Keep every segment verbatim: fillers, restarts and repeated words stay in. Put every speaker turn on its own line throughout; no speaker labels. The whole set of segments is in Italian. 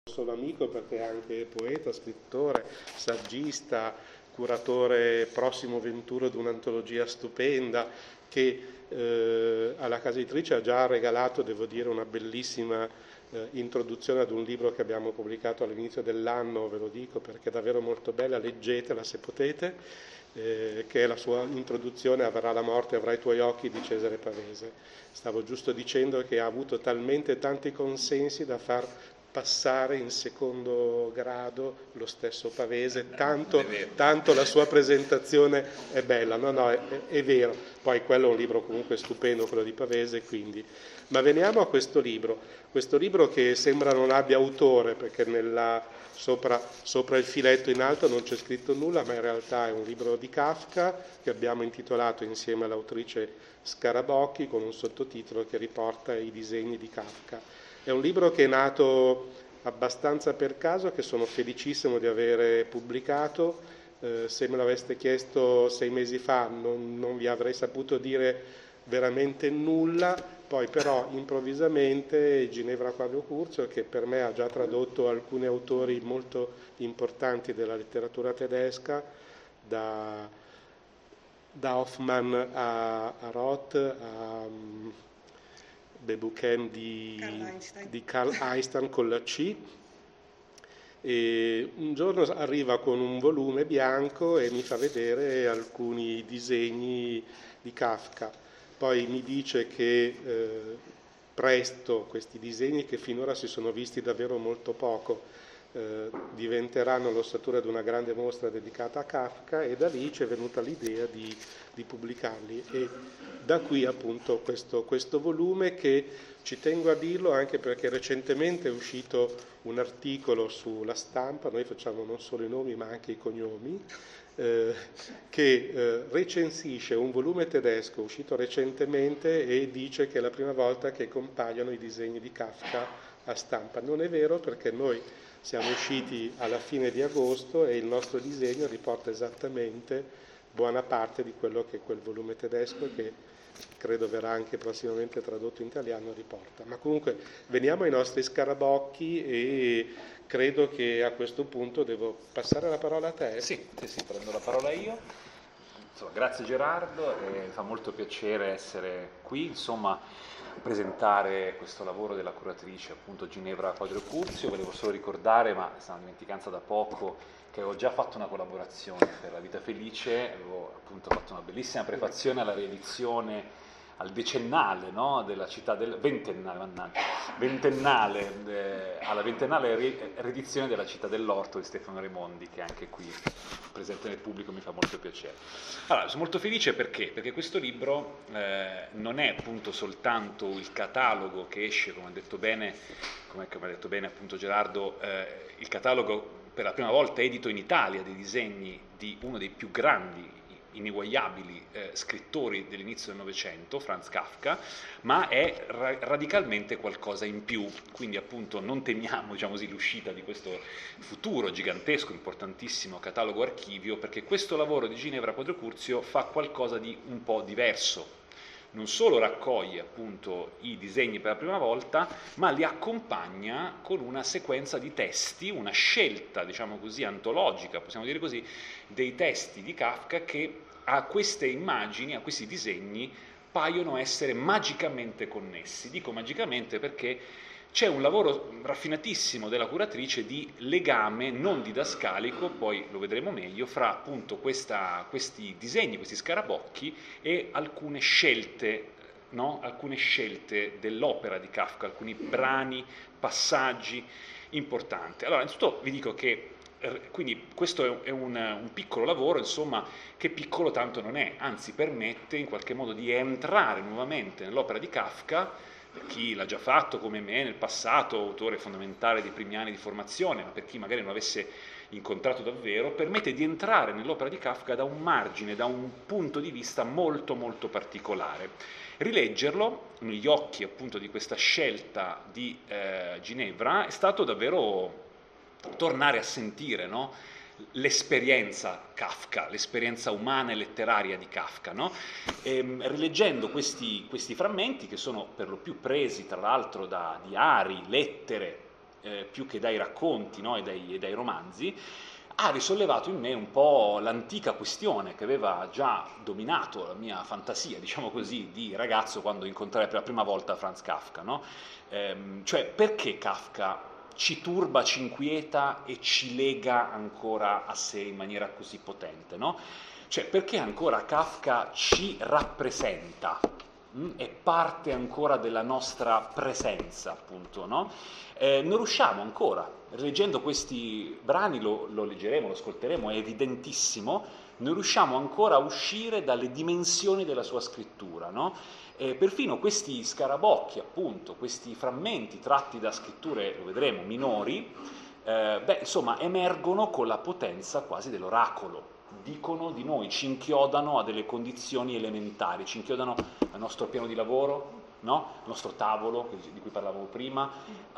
solo amico perché è anche poeta, scrittore, saggista, curatore prossimo venturo di un'antologia stupenda che eh, alla casa editrice ha già regalato, devo dire, una bellissima eh, introduzione ad un libro che abbiamo pubblicato all'inizio dell'anno, ve lo dico perché è davvero molto bella, leggetela se potete, eh, che è la sua introduzione Avverrà la morte, avrai i tuoi occhi di Cesare Pavese. Stavo giusto dicendo che ha avuto talmente tanti consensi da far passare in secondo grado lo stesso Pavese, tanto, tanto la sua presentazione è bella, no no, è, è vero, poi quello è un libro comunque stupendo, quello di Pavese, quindi. Ma veniamo a questo libro, questo libro che sembra non abbia autore, perché nella, sopra, sopra il filetto in alto non c'è scritto nulla, ma in realtà è un libro di Kafka che abbiamo intitolato insieme all'autrice Scarabocchi con un sottotitolo che riporta i disegni di Kafka. È un libro che è nato abbastanza per caso, che sono felicissimo di avere pubblicato. Eh, se me l'aveste chiesto sei mesi fa non, non vi avrei saputo dire veramente nulla, poi però improvvisamente Ginevra Quadro Curzio, che per me ha già tradotto alcuni autori molto importanti della letteratura tedesca, da, da Hoffmann a, a Roth, a Bebuchen di Carl Einstein. di Carl Einstein con la C, e un giorno arriva con un volume bianco e mi fa vedere alcuni disegni di Kafka, poi mi dice che eh, presto questi disegni, che finora si sono visti davvero molto poco, eh, diventeranno l'ossatura di una grande mostra dedicata a Kafka, e da lì ci è venuta l'idea di, di pubblicarli, e da qui appunto questo, questo volume, che ci tengo a dirlo anche perché recentemente è uscito un articolo sulla Stampa, noi facciamo non solo i nomi ma anche i cognomi, eh, che eh, recensisce un volume tedesco uscito recentemente e dice che è la prima volta che compaiono i disegni di Kafka a stampa. Non è vero, perché noi siamo usciti alla fine di agosto e il nostro disegno riporta esattamente buona parte di quello che quel volume tedesco, che credo verrà anche prossimamente tradotto in italiano, riporta. Ma comunque veniamo ai nostri scarabocchi, e credo che a questo punto devo passare la parola a te.
Sì, sì, sì, prendo la parola io. Insomma, grazie Gerardo, eh, fa molto piacere essere qui, insomma, presentare questo lavoro della curatrice, appunto Ginevra Quadro Curzio. Volevo solo ricordare, ma è stata una dimenticanza da poco, che avevo già fatto una collaborazione per La Vita Felice, avevo appunto fatto una bellissima prefazione alla riedizione, al decennale, no, della città del ventennale, mannaggia, ventennale eh, alla ventennale ri- riedizione della Città dell'Orto di Stefano Raimondi, che è anche qui presente nel pubblico, mi fa molto piacere. Allora, sono molto felice perché? Perché questo libro eh, non è appunto soltanto il catalogo che esce, come ha detto bene, come, come ha detto bene appunto Gerardo, eh, il catalogo per la prima volta edito in Italia dei disegni di uno dei più grandi, ineguagliabili eh, scrittori dell'inizio del Novecento, Franz Kafka, ma è ra- radicalmente qualcosa in più, quindi appunto non temiamo, diciamo così, l'uscita di questo futuro gigantesco, importantissimo catalogo archivio, perché questo lavoro di Ginevra Quadro Curzio fa qualcosa di un po' diverso. Non solo raccoglie appunto i disegni per la prima volta, ma li accompagna con una sequenza di testi, una scelta, diciamo così, antologica, possiamo dire così, dei testi di Kafka che a queste immagini, a questi disegni, paiono essere magicamente connessi. Dico magicamente perché c'è un lavoro raffinatissimo della curatrice di legame non didascalico, poi lo vedremo meglio, fra appunto questa, questi disegni, questi scarabocchi e alcune scelte, no? Alcune scelte dell'opera di Kafka, alcuni brani, passaggi importanti. Allora, innanzitutto vi dico che quindi questo è un, un piccolo lavoro, insomma, che piccolo tanto non è, anzi permette in qualche modo di entrare nuovamente nell'opera di Kafka, per chi l'ha già fatto come me nel passato, autore fondamentale dei primi anni di formazione, ma per chi magari non avesse incontrato davvero, permette di entrare nell'opera di Kafka da un margine, da un punto di vista molto molto particolare. Rileggerlo negli occhi appunto di questa scelta di eh, Ginevra è stato davvero tornare a sentire, no? L'esperienza Kafka, l'esperienza umana e letteraria di Kafka, no? E, rileggendo questi, questi frammenti, che sono per lo più presi tra l'altro da diari, lettere, eh, più che dai racconti, no? e, dai, e dai romanzi, ha risollevato in me un po' l'antica questione che aveva già dominato la mia fantasia, diciamo così, di ragazzo quando incontrai per la prima volta Franz Kafka, no? Ehm, cioè, perché Kafka ci turba, ci inquieta e ci lega ancora a sé in maniera così potente, no? Cioè, perché ancora Kafka ci rappresenta, mh? è parte ancora della nostra presenza, appunto, no? Eh, non riusciamo ancora, leggendo questi brani, lo, lo leggeremo, lo ascolteremo, è evidentissimo, non riusciamo ancora a uscire dalle dimensioni della sua scrittura, no? Eh, perfino questi scarabocchi, appunto, questi frammenti tratti da scritture, lo vedremo, minori, eh, beh, insomma, emergono con la potenza quasi dell'oracolo, dicono di noi, ci inchiodano a delle condizioni elementari, ci inchiodano al nostro piano di lavoro, no? Al nostro tavolo, di cui parlavamo prima,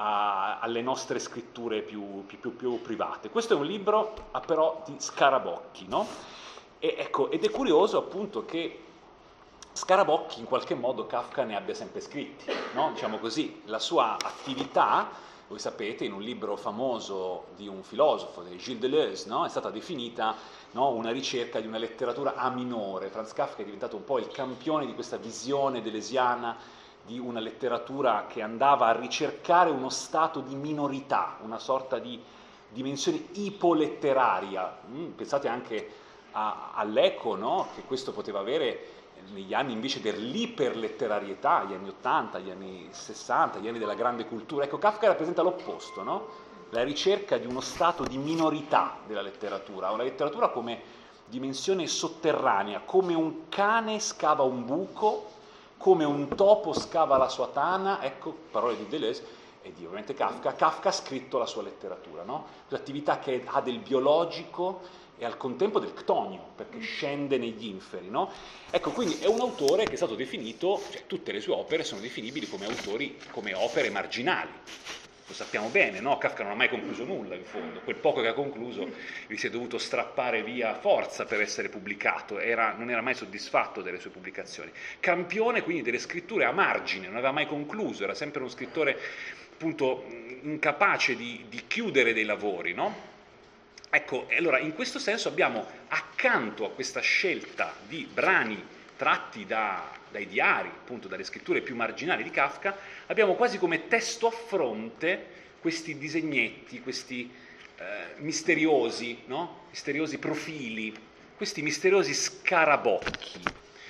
a, alle nostre scritture più, più, più, più private. Questo è un libro ah, però di scarabocchi, no? E, ecco, ed è curioso appunto che scarabocchi in qualche modo Kafka ne abbia sempre scritti, no? Diciamo così, la sua attività, voi sapete, in un libro famoso di un filosofo, di Gilles Deleuze, no? È stata definita, no, una ricerca di una letteratura a minore. Franz Kafka è diventato un po' il campione di questa visione deleuziana di una letteratura che andava a ricercare uno stato di minorità, una sorta di dimensione ipoletteraria. Mm, pensate anche a, all'eco, no? Che questo poteva avere negli anni invece dell'iperletterarietà, gli anni ottanta, gli anni sessanta, gli anni della grande cultura. Ecco, Kafka rappresenta l'opposto, no? La ricerca di uno stato di minorità della letteratura, una letteratura come dimensione sotterranea, come un cane scava un buco, come un topo scava la sua tana, ecco, parole di Deleuze e di ovviamente Kafka. Kafka ha scritto la sua letteratura, no? L'attività che ha del biologico e al contempo del ctonio, perché scende negli inferi, no? Ecco, quindi è un autore che è stato definito, cioè tutte le sue opere sono definibili come autori, come opere marginali. Lo sappiamo bene, no? Kafka non ha mai concluso nulla, in fondo. Quel poco che ha concluso gli si è dovuto strappare via forza per essere pubblicato, era, non era mai soddisfatto delle sue pubblicazioni. Campione, quindi, delle scritture a margine, non aveva mai concluso, era sempre uno scrittore, appunto, incapace di, di chiudere dei lavori, no? Ecco, e allora, in questo senso abbiamo, accanto a questa scelta di brani tratti da, dai diari, appunto dalle scritture più marginali di Kafka, abbiamo quasi come testo a fronte questi disegnetti, questi eh, misteriosi, no? misteriosi profili, questi misteriosi scarabocchi.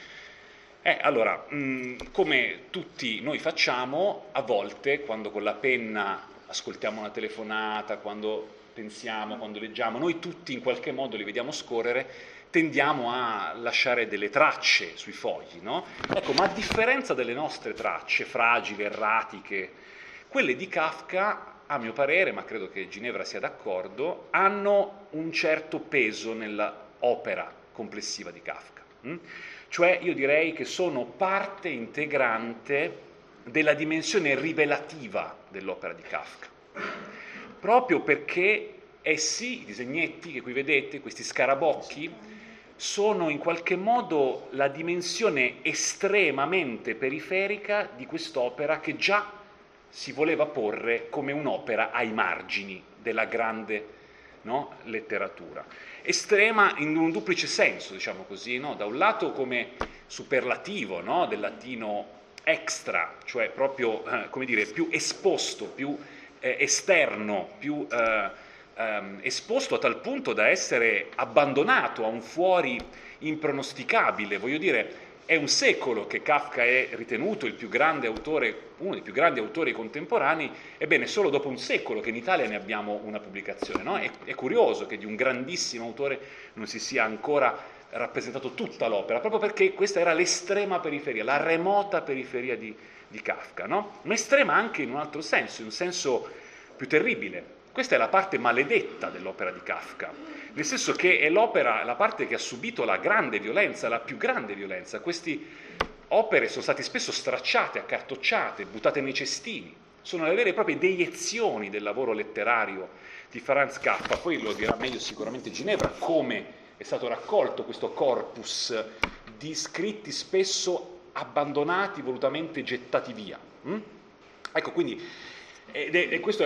Eh, allora, mh, come tutti noi facciamo, a volte, quando con la penna ascoltiamo una telefonata, quando pensiamo, quando leggiamo, noi tutti in qualche modo li vediamo scorrere, tendiamo a lasciare delle tracce sui fogli, no? Ecco, ma a differenza delle nostre tracce, fragili, erratiche, quelle di Kafka, a mio parere, ma credo che Ginevra sia d'accordo, hanno un certo peso nell'opera complessiva di Kafka. Hm? Cioè, io direi che sono parte integrante della dimensione rivelativa dell'opera di Kafka. Proprio perché essi, i disegnetti che qui vedete, questi scarabocchi, sono in qualche modo la dimensione estremamente periferica di quest'opera che già si voleva porre come un'opera ai margini della grande, no, letteratura. Estrema in un duplice senso, diciamo così, no? Da un lato come superlativo, no? Del latino extra, cioè proprio, eh, come dire, più esposto, più eh, esterno, più eh, ehm, esposto a tal punto da essere abbandonato a un fuori impronosticabile. Voglio dire, è un secolo che Kafka è ritenuto il più grande autore, uno dei più grandi autori contemporanei, ebbene solo dopo un secolo che in Italia ne abbiamo una pubblicazione, no? È, è curioso che di un grandissimo autore non si sia ancora rappresentato tutta l'opera, proprio perché questa era l'estrema periferia, la remota periferia di, di Kafka, no? Ma estrema anche in un altro senso, in un senso più terribile. Questa è la parte maledetta dell'opera di Kafka, nel senso che è l'opera, la parte che ha subito la grande violenza, la più grande violenza. Queste opere sono state spesso stracciate, accartocciate, buttate nei cestini, sono le vere e proprie deiezioni del lavoro letterario di Franz Kafka. Poi lo dirà meglio sicuramente Ginevra, come è stato raccolto questo corpus di scritti spesso abbandonati, volutamente gettati via. Mm? Ecco, quindi, ed è, e questo è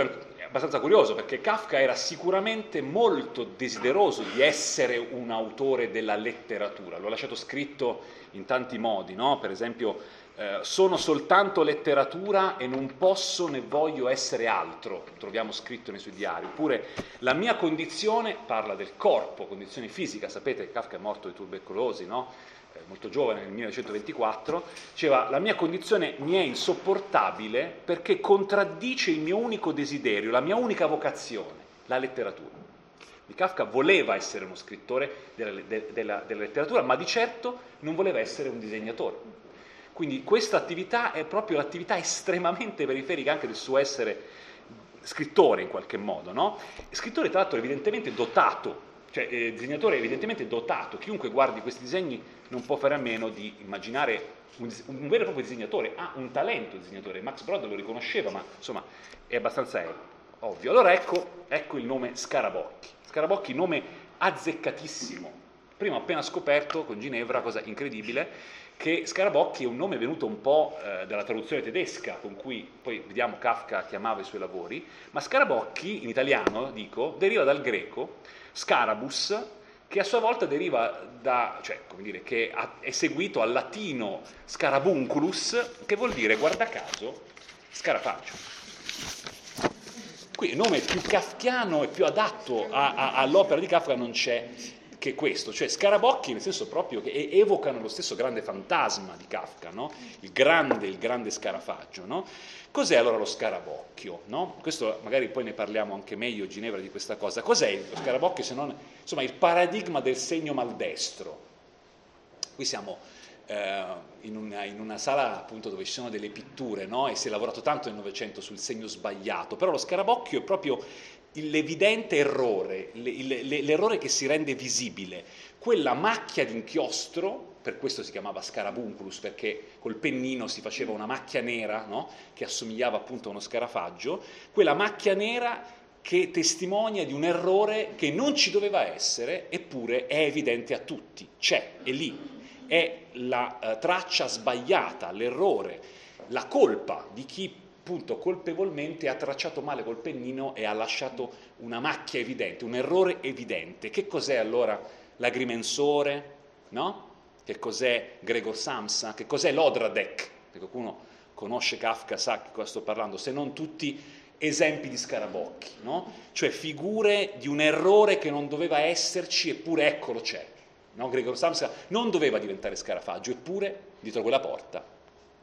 abbastanza curioso, perché Kafka era sicuramente molto desideroso di essere un autore della letteratura, lo ha lasciato scritto in tanti modi, no? Per esempio eh, sono soltanto letteratura e non posso né voglio essere altro, troviamo scritto nei suoi diari. Oppure la mia condizione, parla del corpo, condizione fisica, sapete che Kafka è morto di tubercolosi, no? Eh, molto giovane, nel millenovecentoventiquattro, diceva: la mia condizione mi è insopportabile perché contraddice il mio unico desiderio, la mia unica vocazione, la letteratura. Di Kafka voleva essere uno scrittore della, de, della, della letteratura, ma di certo non voleva essere un disegnatore. Quindi questa attività è proprio l'attività estremamente periferica anche del suo essere scrittore in qualche modo, no? Scrittore tra l'altro evidentemente dotato, cioè eh, disegnatore evidentemente dotato. Chiunque guardi questi disegni non può fare a meno di immaginare un, un vero e proprio disegnatore, ha un talento disegnatore. Max Brod lo riconosceva, ma insomma è abbastanza ovvio. Allora ecco, ecco il nome Scarabocchi. Scarabocchi, nome azzeccatissimo. Prima ho appena scoperto con Ginevra, cosa incredibile, che Scarabocchi è un nome venuto un po' eh, dalla traduzione tedesca, con cui poi vediamo Kafka chiamava i suoi lavori, ma Scarabocchi in italiano, dico, deriva dal greco Scarabus, che a sua volta deriva da, cioè, come dire, che è seguito al latino Scarabunculus, che vuol dire, guarda caso, scarafaggio. Qui il nome più kafkiano e più adatto a, a, all'opera di Kafka non c'è che questo, cioè Scarabocchi nel senso proprio che evocano lo stesso grande fantasma di Kafka, no? Il grande, il grande scarafaggio, no? Cos'è allora lo scarabocchio, no? Questo magari poi ne parliamo anche meglio, Ginevra, di questa cosa. Cos'è lo scarabocchio se non, insomma, il paradigma del segno maldestro? Qui siamo eh, in, una, in una sala appunto dove ci sono delle pitture, no? E si è lavorato tanto nel Novecento sul segno sbagliato, però lo scarabocchio è proprio l'evidente errore, l'errore che si rende visibile, quella macchia d'inchiostro, per questo si chiamava Scarabunculus, perché col pennino si faceva una macchia nera, no? Che assomigliava appunto a uno scarafaggio, quella macchia nera che testimonia di un errore che non ci doveva essere, eppure è evidente a tutti, c'è, è lì, è la uh, traccia sbagliata, l'errore, la colpa di chi appunto colpevolmente ha tracciato male col pennino e ha lasciato una macchia evidente, un errore evidente. Che cos'è allora l'agrimensore, no? Che cos'è Gregor Samsa? Che cos'è l'Odradek? Se qualcuno conosce Kafka sa di cosa sto parlando, se non tutti esempi di scarabocchi, no? Cioè figure di un errore che non doveva esserci, eppure eccolo c'è, no? Gregor Samsa non doveva diventare scarafaggio, eppure dietro quella porta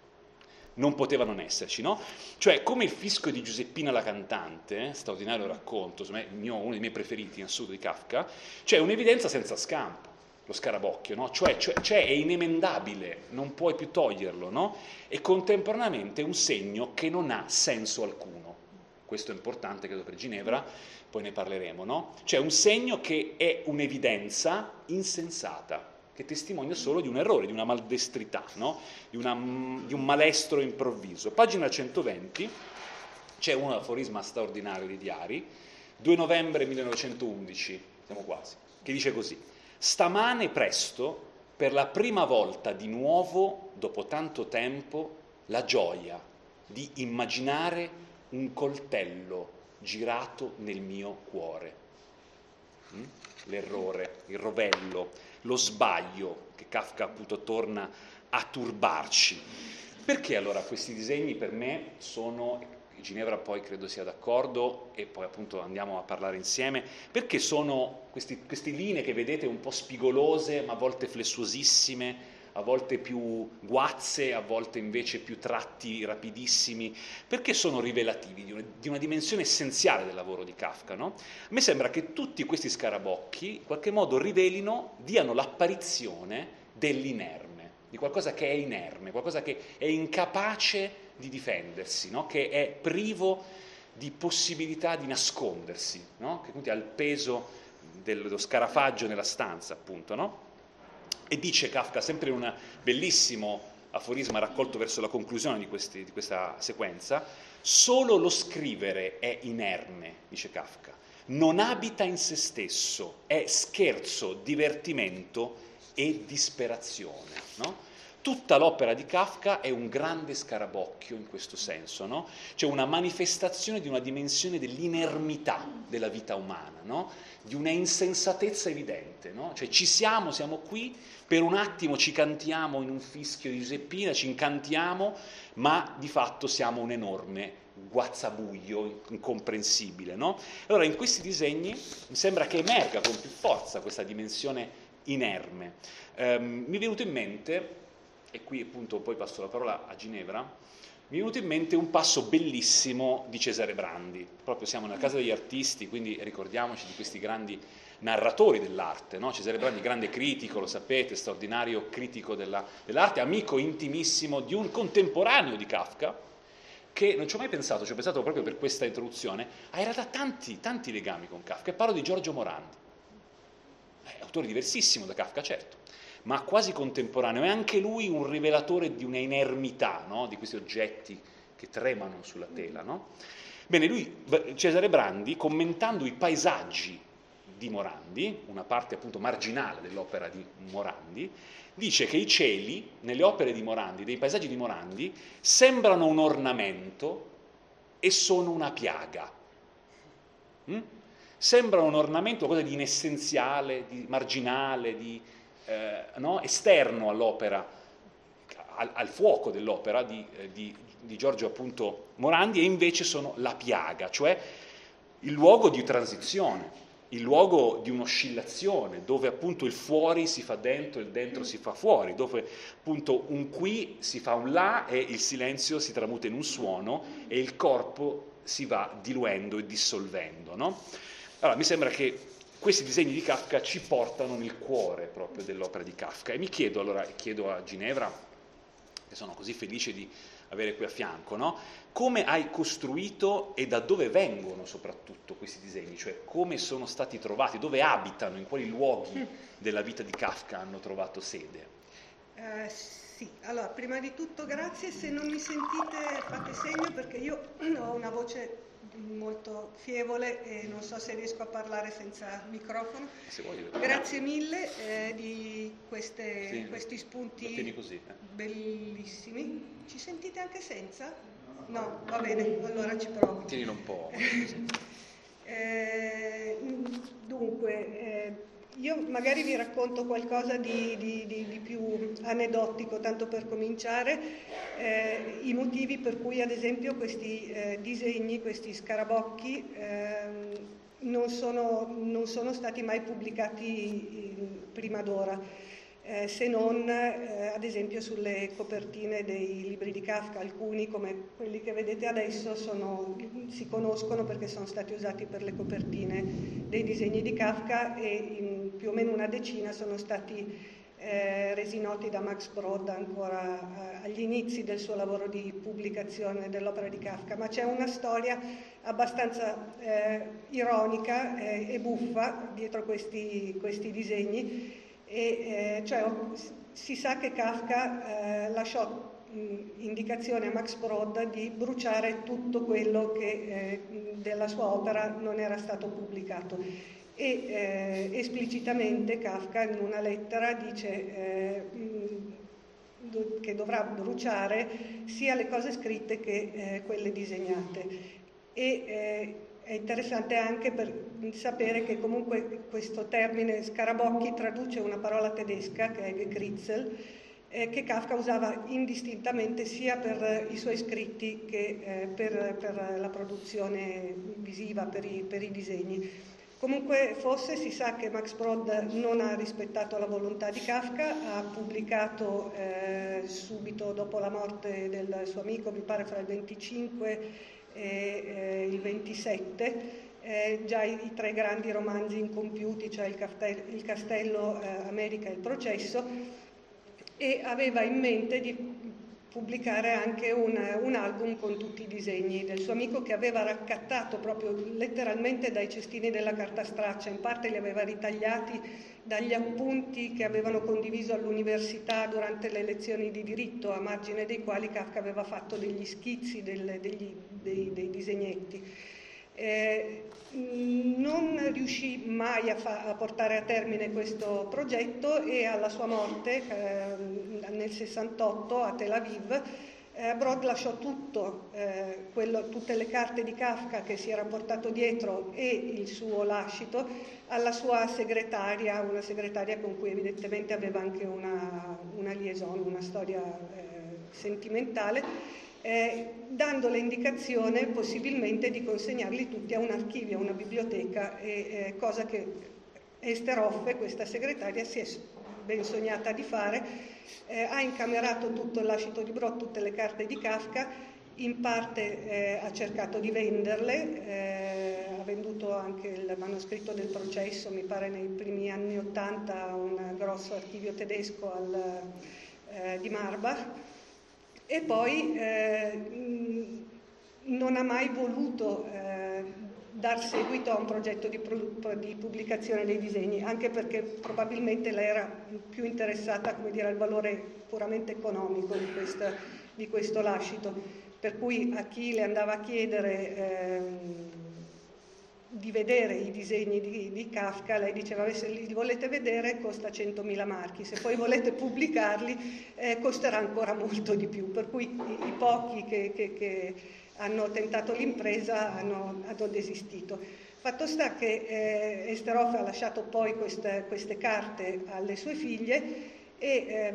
non poteva non esserci, no? Cioè, come il fischio di Giuseppina la cantante, straordinario racconto, mio, uno dei miei preferiti in assoluto di Kafka, c'è un'evidenza senza scampo, lo scarabocchio, no? Cioè, cioè, cioè è inemendabile, non puoi più toglierlo, no? E contemporaneamente un segno che non ha senso alcuno. Questo è importante, credo, per Ginevra, poi ne parleremo, no? Cioè un segno che è un'evidenza insensata, che testimonia solo di un errore, di una maldestrità, no? di, una, di un malestro improvviso. Pagina centoventi, c'è un aforisma straordinario di Diari, due novembre millenovecentoundici, siamo quasi, che dice così: stamane presto, per la prima volta di nuovo, dopo tanto tempo, la gioia di immaginare un coltello girato nel mio cuore. Mm? L'errore, il rovello, lo sbaglio che Kafka appunto torna a turbarci. Perché allora questi disegni per me sono, Ginevra poi credo sia d'accordo e poi appunto andiamo a parlare insieme, perché sono questi, queste linee che vedete un po' spigolose ma a volte flessuosissime, a volte più guazze, a volte invece più tratti rapidissimi, perché sono rivelativi di una, di una dimensione essenziale del lavoro di Kafka, no? A me sembra che tutti questi scarabocchi in qualche modo rivelino, diano l'apparizione dell'inerme, di qualcosa che è inerme, qualcosa che è incapace di difendersi, no? Che è privo di possibilità di nascondersi, no? Che quindi ha il peso dello scarafaggio nella stanza, appunto, no? E dice Kafka, sempre in un bellissimo aforisma raccolto verso la conclusione di, questi, di questa sequenza: solo lo scrivere è inerme, dice Kafka, non abita in se stesso, è scherzo, divertimento e disperazione, no? Tutta l'opera di Kafka è un grande scarabocchio in questo senso, no? Cioè una manifestazione di una dimensione dell'inermità della vita umana, no? Di una insensatezza evidente, no? Cioè ci siamo, siamo qui, per un attimo ci cantiamo in un fischio di Giuseppina, ci incantiamo, ma di fatto siamo un enorme guazzabuglio incomprensibile, no? Allora in questi disegni mi sembra che emerga con più forza questa dimensione inerme. Um, mi è venuto in mente, e qui appunto poi passo la parola a Ginevra, mi è venuto in mente un passo bellissimo di Cesare Brandi. Proprio siamo nella Casa degli Artisti, quindi ricordiamoci di questi grandi narratori dell'arte, no? Cesare Brandi, grande critico, lo sapete, straordinario critico della, dell'arte, amico intimissimo di un contemporaneo di Kafka, che non ci ho mai pensato, ci ho pensato proprio per questa introduzione, ha in realtà tanti, tanti legami con Kafka, e parlo di Giorgio Morandi. È autore diversissimo da Kafka, certo, ma quasi contemporaneo, è anche lui un rivelatore di una inermità, no? Di questi oggetti che tremano sulla tela, no? Bene, lui, Cesare Brandi, commentando i paesaggi di Morandi, una parte appunto marginale dell'opera di Morandi, dice che i cieli, nelle opere di Morandi, dei paesaggi di Morandi, sembrano un ornamento e sono una piaga. Mm? Sembrano un ornamento, qualcosa di inessenziale, di marginale, di eh, no? esterno all'opera, al, al fuoco dell'opera di, eh, di, di Giorgio appunto Morandi, e invece sono la piaga, cioè il luogo di transizione, il luogo di un'oscillazione, dove appunto il fuori si fa dentro e il dentro si fa fuori, dove appunto un qui si fa un là e il silenzio si tramuta in un suono e il corpo si va diluendo e dissolvendo, no? Allora, mi sembra che questi disegni di Kafka ci portano nel cuore proprio dell'opera di Kafka, e mi chiedo allora, chiedo a Ginevra, che sono così felice di avere qui a fianco, no? Come hai costruito e da dove vengono soprattutto questi disegni, cioè come sono stati trovati, dove abitano, in quali luoghi della vita di Kafka hanno trovato sede?
Eh, sì, allora prima di tutto grazie, se non mi sentite fate segno perché io ho una voce molto fievole e non so se riesco a parlare senza microfono.
Se vuoi,
grazie mille eh, di queste,
sì,
questi spunti
così, eh.
bellissimi. Ci sentite anche senza? No, va bene, allora ci provo.
Tienilo un po'.
eh, dunque, eh, io magari vi racconto qualcosa di, di, di, di più aneddotico, tanto per cominciare, eh, i motivi per cui ad esempio questi eh, disegni, questi scarabocchi eh, non, sono, non sono stati mai pubblicati in, prima d'ora. Eh, se non eh, ad esempio sulle copertine dei libri di Kafka, alcuni come quelli che vedete adesso sono, si conoscono perché sono stati usati per le copertine dei disegni di Kafka, e in più o meno una decina sono stati eh, resi noti da Max Brod ancora eh, agli inizi del suo lavoro di pubblicazione dell'opera di Kafka. Ma c'è una storia abbastanza eh, ironica eh, e buffa dietro questi, questi disegni. E, eh, cioè, si sa che Kafka eh, lasciò mh, indicazione a Max Brod di bruciare tutto quello che eh, della sua opera non era stato pubblicato, e eh, esplicitamente Kafka in una lettera dice eh, mh, che dovrà bruciare sia le cose scritte che eh, quelle disegnate. E, eh, È interessante anche per sapere che comunque questo termine scarabocchi traduce una parola tedesca che è Gekritzel, eh, che Kafka usava indistintamente sia per i suoi scritti che eh, per, per la produzione visiva, per i, per i disegni. Comunque fosse, si sa che Max Brod non ha rispettato la volontà di Kafka, ha pubblicato eh, subito dopo la morte del suo amico, mi pare fra il venticinque e eh, il ventisette, eh, già i, i tre grandi romanzi incompiuti, cioè il, Castello, il Castello eh, America e il Processo, e aveva in mente di pubblicare anche un, un album con tutti i disegni del suo amico, che aveva raccattato proprio letteralmente dai cestini della carta straccia, in parte li aveva ritagliati dagli appunti che avevano condiviso all'università durante le lezioni di diritto, a margine dei quali Kafka aveva fatto degli schizzi, del, degli, dei, dei disegnetti. Eh, non non riuscì mai a, fa- a portare a termine questo progetto e alla sua morte eh, nel sessantotto a Tel Aviv eh, Brod lasciò tutto, eh, quello, tutte le carte di Kafka che si era portato dietro e il suo lascito alla sua segretaria, una segretaria con cui evidentemente aveva anche una, una liaison, una storia eh, sentimentale, eh, dando l'indicazione possibilmente di consegnarli tutti a un archivio, a una biblioteca, e, eh, cosa che Esther Hoffe, questa segretaria, si è ben sognata di fare. Eh, ha incamerato tutto il lascito di Brod, tutte le carte di Kafka, in parte eh, ha cercato di venderle, eh, ha venduto anche il manoscritto del processo, mi pare nei primi anni ottanta, a un grosso archivio tedesco al, eh, di Marbach, e poi eh, non ha mai voluto eh, dar seguito a un progetto di, pro- di pubblicazione dei disegni, anche perché probabilmente lei era più interessata, come dire, al valore puramente economico di, questa, di questo lascito. Per cui a chi le andava a chiedere ehm, di vedere i disegni di, di Kafka, lei diceva: se li volete vedere costa centomila marchi, se poi volete pubblicarli eh, costerà ancora molto di più. Per cui i, i pochi che, che, che hanno tentato l'impresa hanno, hanno desistito. Fatto sta che eh, Esther Hoffe ha lasciato poi queste, queste carte alle sue figlie e eh,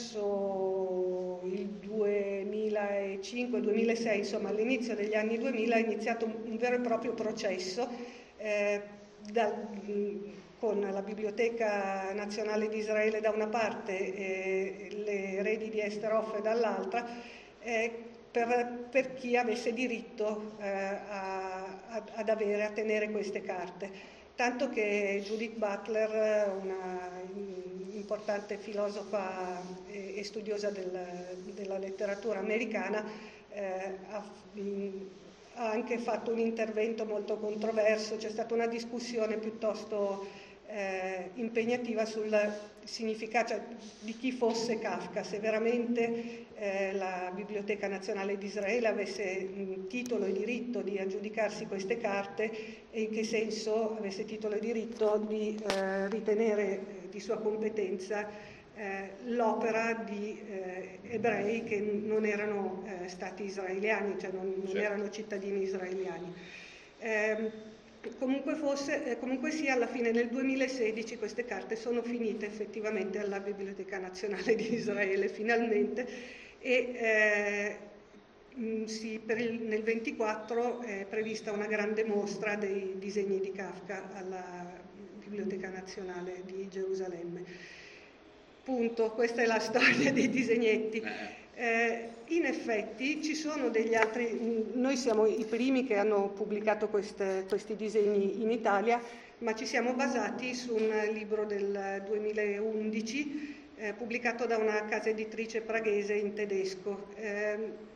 verso il duemilacinque duemilasei, insomma all'inizio degli anni duemila, è iniziato un, un vero e proprio processo eh, da, con la Biblioteca Nazionale di Israele da una parte e le eredi di Esther Hoffe dall'altra, eh, per, per chi avesse diritto eh, a, a, ad avere, a tenere queste carte. Tanto che Judith Butler, una importante filosofa e studiosa del, della letteratura americana, eh, ha, mh, ha anche fatto un intervento molto controverso. C'è stata una discussione piuttosto eh, impegnativa sul significato di chi fosse Kafka, se veramente eh, la Biblioteca Nazionale di Israele avesse mh, titolo e diritto di aggiudicarsi queste carte e in che senso avesse titolo e diritto di eh, ritenere eh, di sua competenza eh, l'opera di eh, ebrei che non erano eh, stati israeliani, cioè non, non certo. erano cittadini israeliani. Eh, Comunque, fosse, eh, comunque sia, alla fine nel duemilasedici queste carte sono finite effettivamente alla Biblioteca Nazionale di Israele, finalmente, e eh, mh, sì, per il, nel ventiquattro è prevista una grande mostra dei disegni di Kafka alla Biblioteca Nazionale di Gerusalemme. Punto, questa è la storia dei disegnetti. Eh, in effetti ci sono degli altri, noi siamo i primi che hanno pubblicato queste, questi disegni in Italia, ma ci siamo basati su un libro del duemilaundici eh, pubblicato da una casa editrice praghese in tedesco, eh,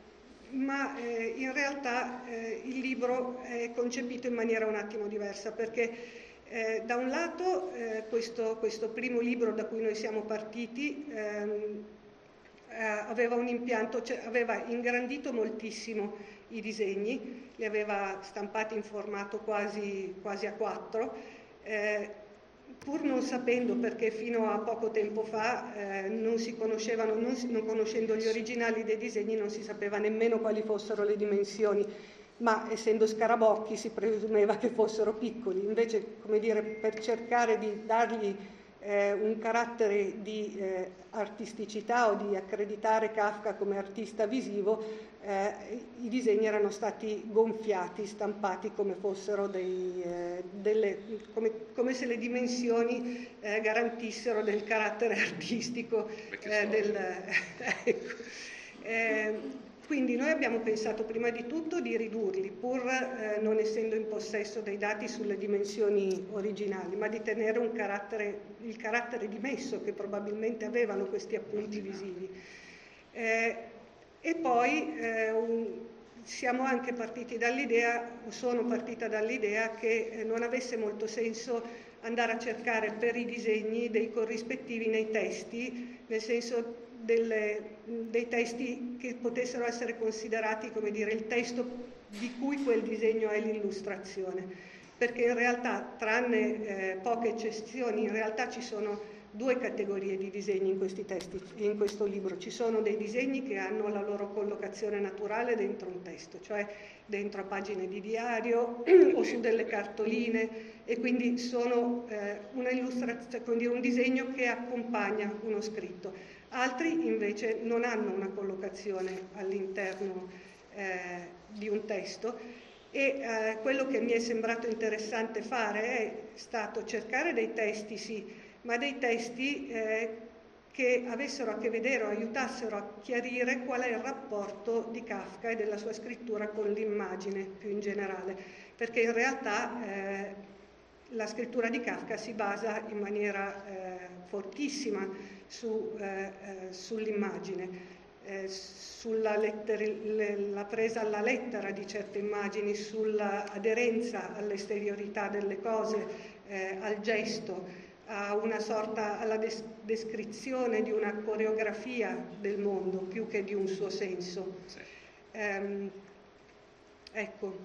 ma eh, in realtà eh, il libro è concepito in maniera un attimo diversa, perché eh, da un lato eh, questo, questo primo libro da cui noi siamo partiti ehm, Uh, aveva un impianto, cioè, aveva ingrandito moltissimo i disegni, li aveva stampati in formato quasi, quasi a quattro, eh, pur non sapendo, perché fino a poco tempo fa eh, non si conoscevano, non, si, non conoscendo gli originali dei disegni, non si sapeva nemmeno quali fossero le dimensioni, ma essendo scarabocchi si presumeva che fossero piccoli. Invece, come dire, per cercare di dargli Eh, un carattere di eh, artisticità o di accreditare Kafka come artista visivo, eh, i disegni erano stati gonfiati, stampati come fossero dei, eh, delle, come, come se le dimensioni eh, garantissero del carattere artistico eh, del, ecco. eh, Quindi noi abbiamo pensato prima di tutto di ridurli, pur eh, non essendo in possesso dei dati sulle dimensioni originali, ma di tenere un carattere, il carattere dimesso che probabilmente avevano questi appunti visivi. Eh, e poi eh, un, siamo anche partiti dall'idea, o sono partita dall'idea, che eh, non avesse molto senso andare a cercare per i disegni dei corrispettivi nei testi, nel senso Delle, dei testi che potessero essere considerati, come dire, il testo di cui quel disegno è l'illustrazione. perché in realtà, tranne eh, poche eccezioni, in realtà ci sono due categorie di disegni in questi testi, in questo libro. Ci sono dei disegni che hanno la loro collocazione naturale dentro un testo, cioè dentro a pagine di diario o su delle cartoline, e quindi sono eh, una illustrazione, quindi un disegno che accompagna uno scritto. Altri invece non hanno una collocazione all'interno eh, di un testo, e eh, quello che mi è sembrato interessante fare è stato cercare dei testi, sì, ma dei testi eh, che avessero a che vedere o aiutassero a chiarire qual è il rapporto di Kafka e della sua scrittura con l'immagine più in generale, perché in realtà eh, la scrittura di Kafka si basa in maniera eh, fortissima su, eh, eh, sull'immagine, eh, sulla letter- la presa alla lettera di certe immagini, sulla aderenza all'esteriorità delle cose, eh, al gesto, a una sorta, alla des- descrizione di una coreografia del mondo più che di un suo senso.
Sì.
Ehm, ecco,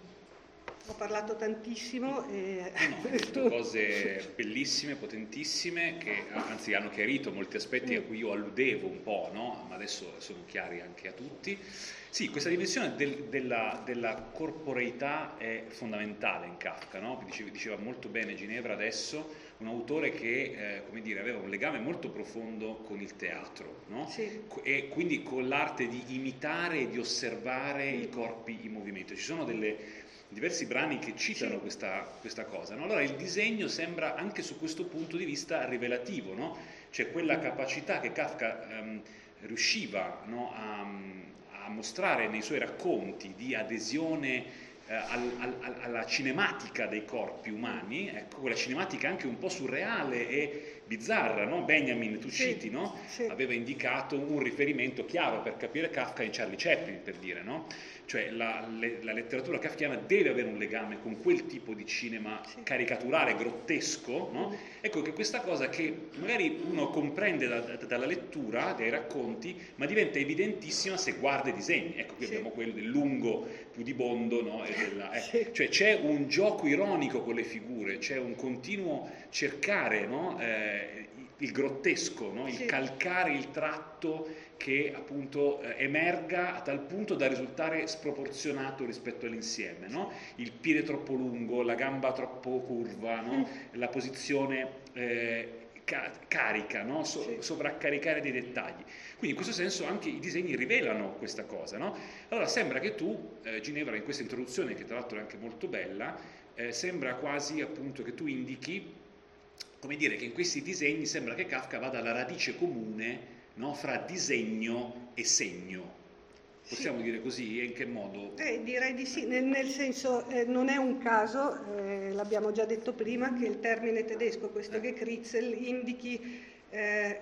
ho parlato tantissimo e...
No, hai detto cose bellissime, potentissime, che anzi hanno chiarito molti aspetti a cui io alludevo un po', no? Ma adesso sono chiari anche a tutti. Sì, questa dimensione del, della, della corporeità è fondamentale in Kafka, no? Diceva, diceva molto bene Ginevra adesso, un autore che eh, come dire, aveva un legame molto profondo con il teatro, no?
Sì.
E quindi con l'arte di imitare e di osservare i corpi in movimento. Ci sono delle diversi brani che citano
Sì.
questa, questa cosa, no? Allora il disegno sembra anche su questo punto di vista rivelativo, no? C'è quella capacità che Kafka ehm, riusciva, no, a, a mostrare nei suoi racconti di adesione eh, al, al, alla cinematica dei corpi umani, ecco, quella cinematica anche un po' surreale e bizzarra, no? Benjamin, tu
Sì,
citi, no?
sì.
Aveva indicato un riferimento chiaro per capire Kafka in Charlie Chaplin, per dire, no? Cioè la, le, la letteratura kafkiana deve avere un legame con quel tipo di cinema
Sì.
caricaturale, grottesco, no? Ecco che questa cosa che magari uno comprende da, da, dalla lettura dei racconti, ma diventa evidentissima se guarda i disegni. Ecco, qui
Sì.
abbiamo quello del lungo pudibondo, no? E della, eh.
Sì.
Cioè c'è un gioco ironico con le figure, c'è un continuo cercare, no? eh, il grottesco, no? Il
Sì.
calcare il tratto che appunto eh, emerga a tal punto da risultare sproporzionato rispetto all'insieme, no? Il piede troppo lungo, la gamba troppo curva, no? La posizione eh, ca- carica, no? So-
Sì.
sovraccaricare dei dettagli. Quindi in questo senso anche i disegni rivelano questa cosa, no? Allora sembra che tu, eh, Ginevra, in questa introduzione, che tra l'altro è anche molto bella, eh, sembra quasi appunto che tu indichi, come dire, che in questi disegni sembra che Kafka vada alla radice comune, no, fra disegno e segno. Possiamo
Sì.
dire così? E in che modo?
Eh, direi di sì, nel, nel senso eh, non è un caso, eh, l'abbiamo già detto prima, che il termine tedesco, questo Gekritzel, indichi eh,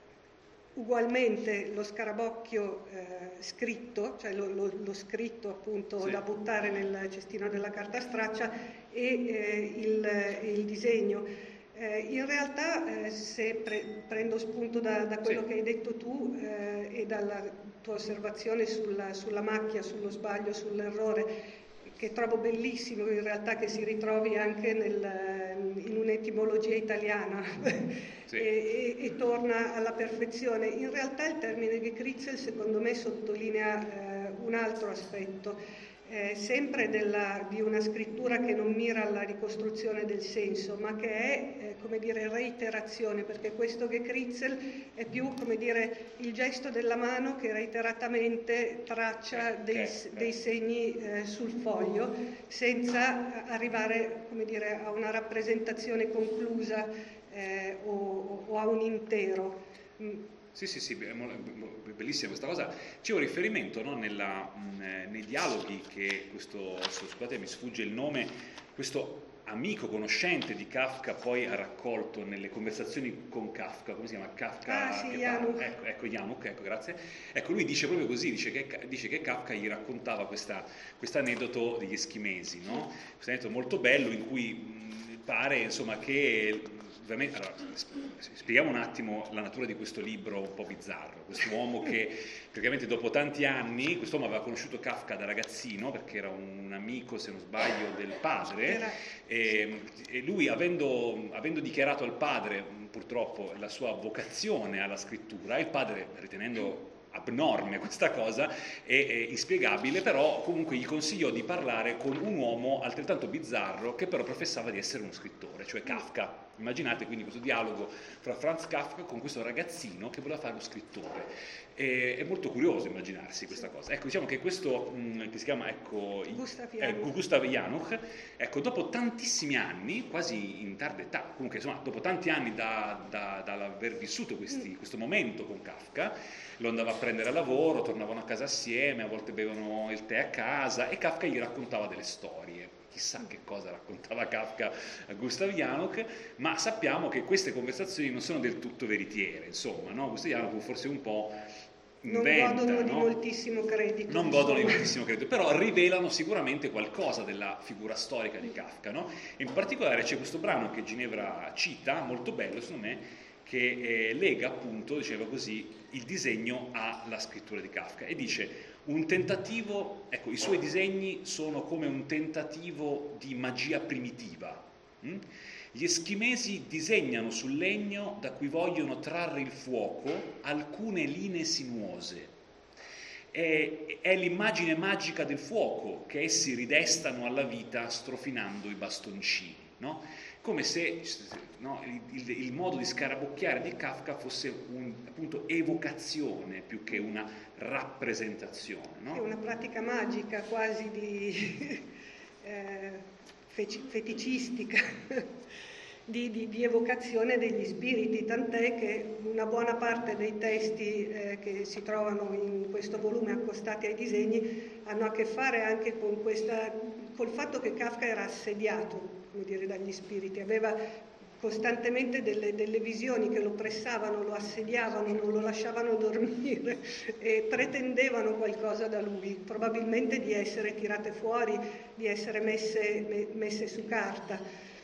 ugualmente lo scarabocchio eh, scritto, cioè lo, lo, lo scritto appunto
Sì.
da buttare nel cestino della carta straccia, e eh, il, il disegno. Eh, in realtà, eh, se pre- prendo spunto da, da quello
Sì.
che hai detto tu eh, e dalla tua osservazione sulla, sulla macchia, sullo sbaglio, sull'errore, che trovo bellissimo in realtà che si ritrovi anche nel, in un'etimologia italiana
Sì.
e, e, e torna alla perfezione. In realtà il termine Gekritzel secondo me sottolinea eh, un altro aspetto. Eh, sempre della, di una scrittura che non mira alla ricostruzione del senso, ma che è, eh, come dire, reiterazione, perché questo Gekritzel è più, come dire, il gesto della mano che reiteratamente traccia dei,
Okay.
dei segni eh, sul foglio, senza arrivare, come dire, a una rappresentazione conclusa eh, o, o a un intero. Mm.
Sì, sì, sì, è bellissima questa cosa. C'è un riferimento, no, nella, mh, nei dialoghi che questo, scusate mi sfugge il nome, questo amico conoscente di Kafka poi ha raccolto nelle conversazioni con Kafka, come si chiama? Kafka,
Ah, sì,
che
Januk.
parla. Ecco, ecco, Januk, ecco, grazie. Ecco, lui dice proprio così, dice che, dice che Kafka gli raccontava questo aneddoto degli eschimesi, no? Questo aneddoto molto bello in cui mh, pare, insomma, che ovviamente, allora, spieghiamo un attimo la natura di questo libro un po' bizzarro. Questo uomo che praticamente dopo tanti anni, quest'uomo aveva conosciuto Kafka da ragazzino perché era un amico, se non sbaglio, del padre, e, e lui avendo, avendo dichiarato al padre purtroppo la sua vocazione alla scrittura, il padre, ritenendo abnorme questa cosa, è, è inspiegabile, però comunque gli consigliò di parlare con un uomo altrettanto bizzarro che però professava di essere uno scrittore, cioè Kafka. Immaginate quindi questo dialogo fra Franz Kafka con questo ragazzino che voleva fare lo scrittore. E, è molto curioso immaginarsi questa cosa. Ecco, diciamo che questo, mh, che si chiama ecco,
Gustav
eh, Gustav Janosch, ecco, dopo tantissimi anni, quasi in tarda età, comunque insomma, dopo tanti anni da, da, dall'aver vissuto questi, questo momento con Kafka, lo andava a prendere a lavoro, tornavano a casa assieme, a volte bevevano il tè a casa e Kafka gli raccontava delle storie. Chissà che cosa raccontava Kafka a Gustav Janosch, ma sappiamo che queste conversazioni non sono del tutto veritiere, insomma, no? Gustav Janosch forse un po' inventa,
non godono
no?
di moltissimo credito.
Non
insomma.
godono di moltissimo credito, però rivelano sicuramente qualcosa della figura storica di Kafka, no? In particolare c'è questo brano che Ginevra cita, molto bello secondo me, che eh, lega appunto, diceva così, il disegno alla scrittura di Kafka e dice un tentativo, ecco, i suoi disegni sono come un tentativo di magia primitiva. Hm? Gli eschimesi disegnano sul legno da cui vogliono trarre il fuoco alcune linee sinuose. È, è l'immagine magica del fuoco che essi ridestano alla vita strofinando i bastoncini, no? Come se no, il, il, il modo di scarabocchiare di Kafka fosse un, appunto evocazione più che una rappresentazione, no?
È una pratica magica quasi di eh, feticistica di, di, di evocazione degli spiriti, tant'è che una buona parte dei testi eh, che si trovano in questo volume accostati ai disegni hanno a che fare anche con questa, col fatto che Kafka era assediato, come dire, dagli spiriti, aveva costantemente delle, delle visioni che lo pressavano, lo assediavano, non lo lasciavano dormire e pretendevano qualcosa da lui, probabilmente di essere tirate fuori, di essere messe, me, messe su carta.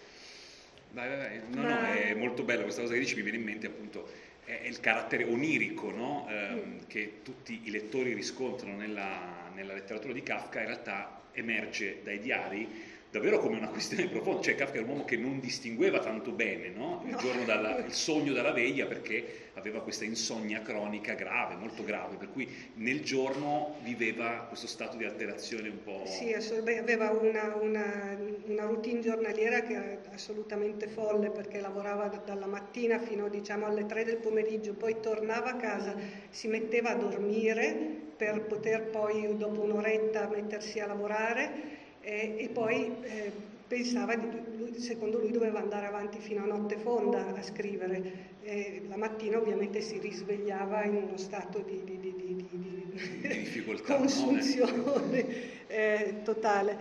Vai, vai, vai. No,
Ma...
no, è molto bella questa cosa che dici, mi viene in mente appunto è, è il carattere onirico, no? eh, mm. che tutti i lettori riscontrano nella, nella letteratura di Kafka, in realtà emerge dai diari davvero come una questione profonda, cioè Kafka era un uomo che non distingueva tanto bene, no? il,
no.
giorno dalla, il sogno dalla veglia, perché aveva questa insonnia cronica grave, molto grave, per cui nel giorno viveva questo stato di alterazione un po'...
Sì, aveva una, una, una routine giornaliera che era assolutamente folle, perché lavorava dalla mattina fino diciamo alle tre del pomeriggio, poi tornava a casa, si metteva a dormire per poter poi dopo un'oretta mettersi a lavorare. E, e poi eh, pensava, di, secondo lui doveva andare avanti fino a notte fonda a scrivere. E la mattina ovviamente si risvegliava in uno stato di, di, di, di, di,
di difficoltà,
consunzione no? eh, totale.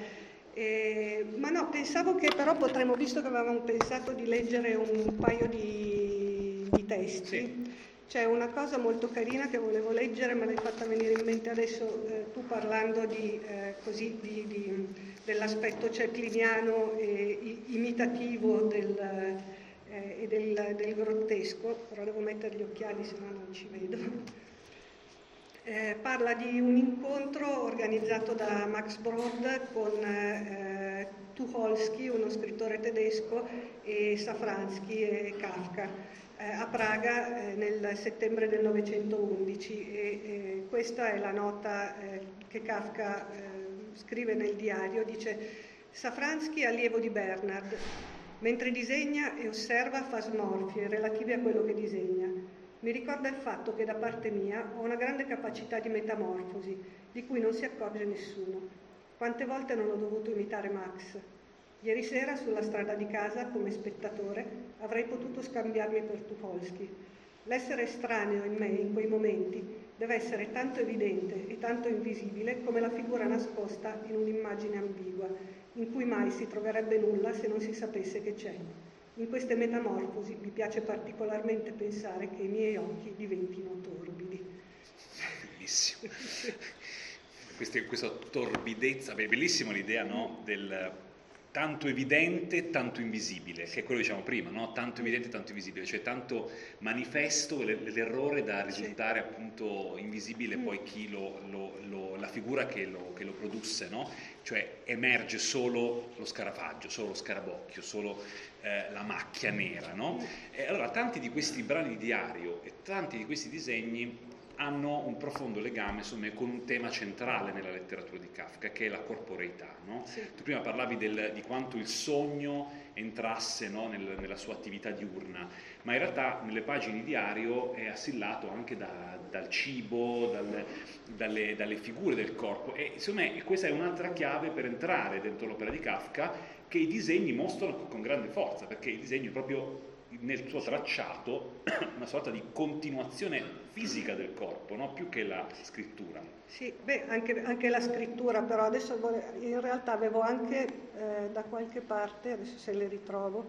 Eh, ma no, pensavo che però potremmo, visto che avevamo pensato di leggere un paio di, di testi, sì. C'è una cosa molto carina che volevo leggere, me l'hai fatta venire in mente adesso eh, tu parlando di, eh, così, di, di, dell'aspetto cecliniano e imitativo del, eh, e del, del grottesco, però devo mettere gli occhiali se no non ci vedo. Eh, parla di un incontro organizzato da Max Brod con eh, Tucholsky, uno scrittore tedesco, e Safransky e Kafka. A Praga eh, nel settembre del novecentoundici e eh, questa è la nota eh, che Kafka eh, scrive nel diario, dice: Safransky allievo di Bernard, mentre disegna e osserva fa smorfie relative a quello che disegna. Mi ricorda il fatto che da parte mia ho una grande capacità di metamorfosi di cui non si accorge nessuno. Quante volte non ho dovuto imitare Max? Ieri sera, sulla strada di casa, come spettatore, avrei potuto scambiarmi per Tucholsky. L'essere estraneo in me in quei momenti deve essere tanto evidente e tanto invisibile come la figura nascosta in un'immagine ambigua, in cui mai si troverebbe nulla se non si sapesse che c'è. In queste metamorfosi mi piace particolarmente pensare che i miei occhi diventino torbidi.
Bellissimo. Queste, questa torbidezza, beh, bellissima l'idea, no? Del... tanto evidente, tanto invisibile, che è quello che diciamo prima, no? Tanto evidente, tanto invisibile, cioè tanto manifesto l'errore da risultare sì. appunto invisibile mm. poi chi lo, lo, lo, la figura che lo, che lo produsse, no? Cioè emerge solo lo scarafaggio, solo lo scarabocchio, solo eh, la macchia nera, no? E allora tanti di questi brani di diario e tanti di questi disegni hanno un profondo legame, insomma, con un tema centrale nella letteratura di Kafka, che è la corporeità, no? Sì. Tu prima parlavi del, di quanto il sogno entrasse, no, nel, nella sua attività diurna, ma in realtà nelle pagine di diario è assillato anche da, dal cibo, dal, dalle, dalle figure del corpo, e insomma questa è un'altra chiave per entrare dentro l'opera di Kafka, che i disegni mostrano con grande forza, perché il disegno è proprio nel suo tracciato una sorta di continuazione fisica del corpo, no? Più che la scrittura.
Sì, beh, anche, anche la scrittura, però adesso in realtà avevo anche eh, da qualche parte, adesso se le ritrovo,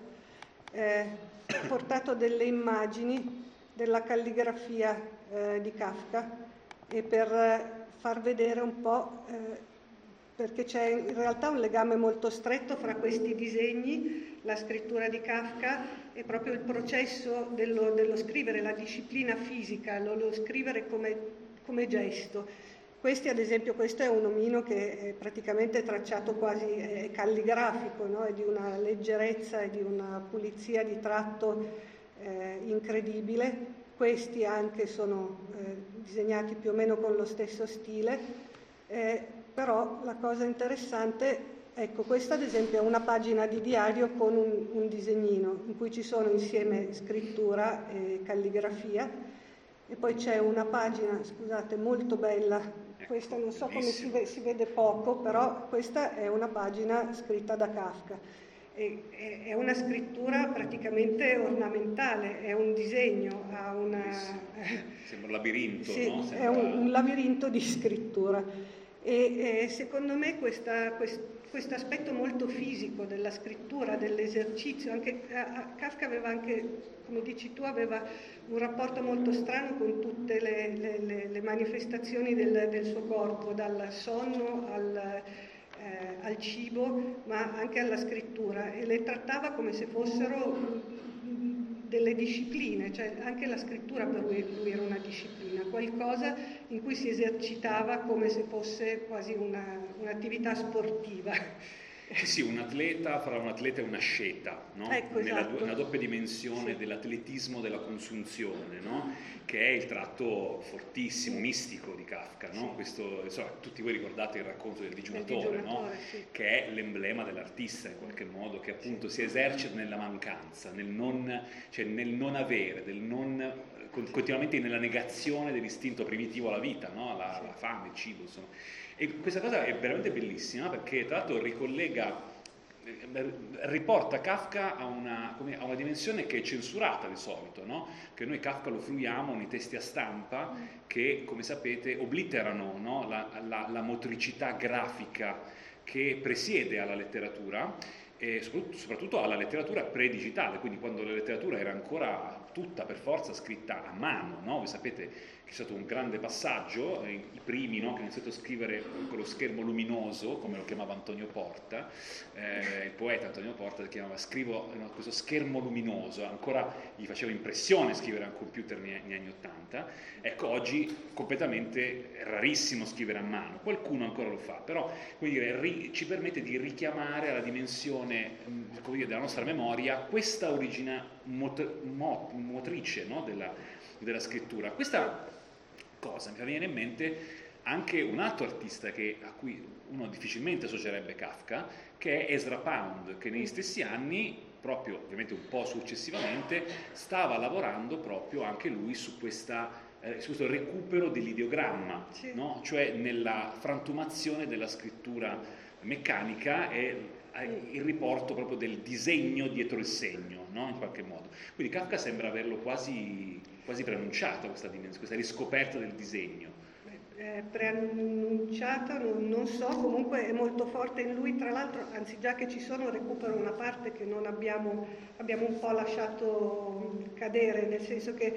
eh, portato delle immagini della calligrafia eh, di Kafka, e per eh, far vedere un po', eh, perché c'è in realtà un legame molto stretto fra questi disegni, la scrittura di Kafka e proprio il processo dello, dello scrivere, la disciplina fisica, lo, lo scrivere come, come gesto. Questi, ad esempio, questo è un omino che è praticamente tracciato quasi è calligrafico, no? È di una leggerezza e di una pulizia di tratto eh, incredibile. Questi anche sono eh, disegnati più o meno con lo stesso stile, eh, però la cosa interessante, ecco, questa ad esempio è una pagina di diario con un, un disegnino in cui ci sono insieme scrittura e calligrafia, e poi c'è una pagina, scusate, molto bella, questa non so come si, ve, si vede poco, però questa è una pagina scritta da Kafka. È una scrittura praticamente ornamentale, è un disegno, ha una...
Sembra un labirinto,
sì,
no? Sembra...
è un, un labirinto di scrittura. E, e secondo me questo quest, aspetto molto fisico della scrittura, dell'esercizio, anche a, Kafka aveva anche, come dici tu, aveva un rapporto molto strano con tutte le, le, le, le manifestazioni del, del suo corpo, dal sonno al... Eh, al cibo, ma anche alla scrittura, e le trattava come se fossero delle discipline, cioè anche la scrittura per lui, lui era una disciplina, qualcosa in cui si esercitava come se fosse quasi una, un'attività sportiva.
Sì, sì, un atleta fra un atleta e una sceta, no?
Ecco,
Nella
esatto.
una doppia dimensione
sì.
dell'atletismo della consunzione, no? Che è il tratto fortissimo, mistico di Kafka, no? Sì. Questo, insomma, tutti voi ricordate il racconto del digiunatore, no? Sì. Che è l'emblema dell'artista in qualche modo, che appunto sì. si esercita nella mancanza, nel non, cioè nel non avere, del non, continuamente nella negazione dell'istinto primitivo alla vita, no? La, sì. la fame, il cibo, insomma. E questa cosa è veramente bellissima, perché tra l'altro ricollega, riporta Kafka a una, come, a una dimensione che è censurata di solito, no? Che noi Kafka lo fruiamo nei testi a stampa che, come sapete, obliterano, no? la, la, la motricità grafica che presiede alla letteratura, e soprattutto alla letteratura pre-digitale, quindi quando la letteratura era ancora tutta per forza scritta a mano, no? Voi sapete che è stato un grande passaggio, eh, i primi, no? Che hanno iniziato a scrivere con lo schermo luminoso, come lo chiamava Antonio Porta, eh, il poeta Antonio Porta che chiamava scrivo no, questo schermo luminoso, ancora gli faceva impressione scrivere a un computer negli, negli anni ottanta, ecco oggi completamente è rarissimo scrivere a mano, qualcuno ancora lo fa, però come dire, ri, ci permette di richiamare alla dimensione mh, come dire, della nostra memoria questa origine mot, mo, motrice, no? della, della scrittura. Questa cosa mi fa venire in mente anche un altro artista che, a cui uno difficilmente associerebbe Kafka, che è Ezra Pound, che negli stessi anni, proprio ovviamente un po' successivamente, stava lavorando proprio anche lui su, questa, eh, su questo recupero dell'ideogramma, sì. no? Cioè nella frantumazione della scrittura meccanica e il riporto proprio del disegno dietro il segno, no? In qualche modo. Quindi Kafka sembra averlo quasi, quasi preannunciato questa dimensione, questa riscoperta del disegno.
Eh, preannunciata, non, non so, comunque è molto forte in lui, tra l'altro, anzi già che ci sono recupero una parte che non abbiamo, abbiamo un po' lasciato cadere, nel senso che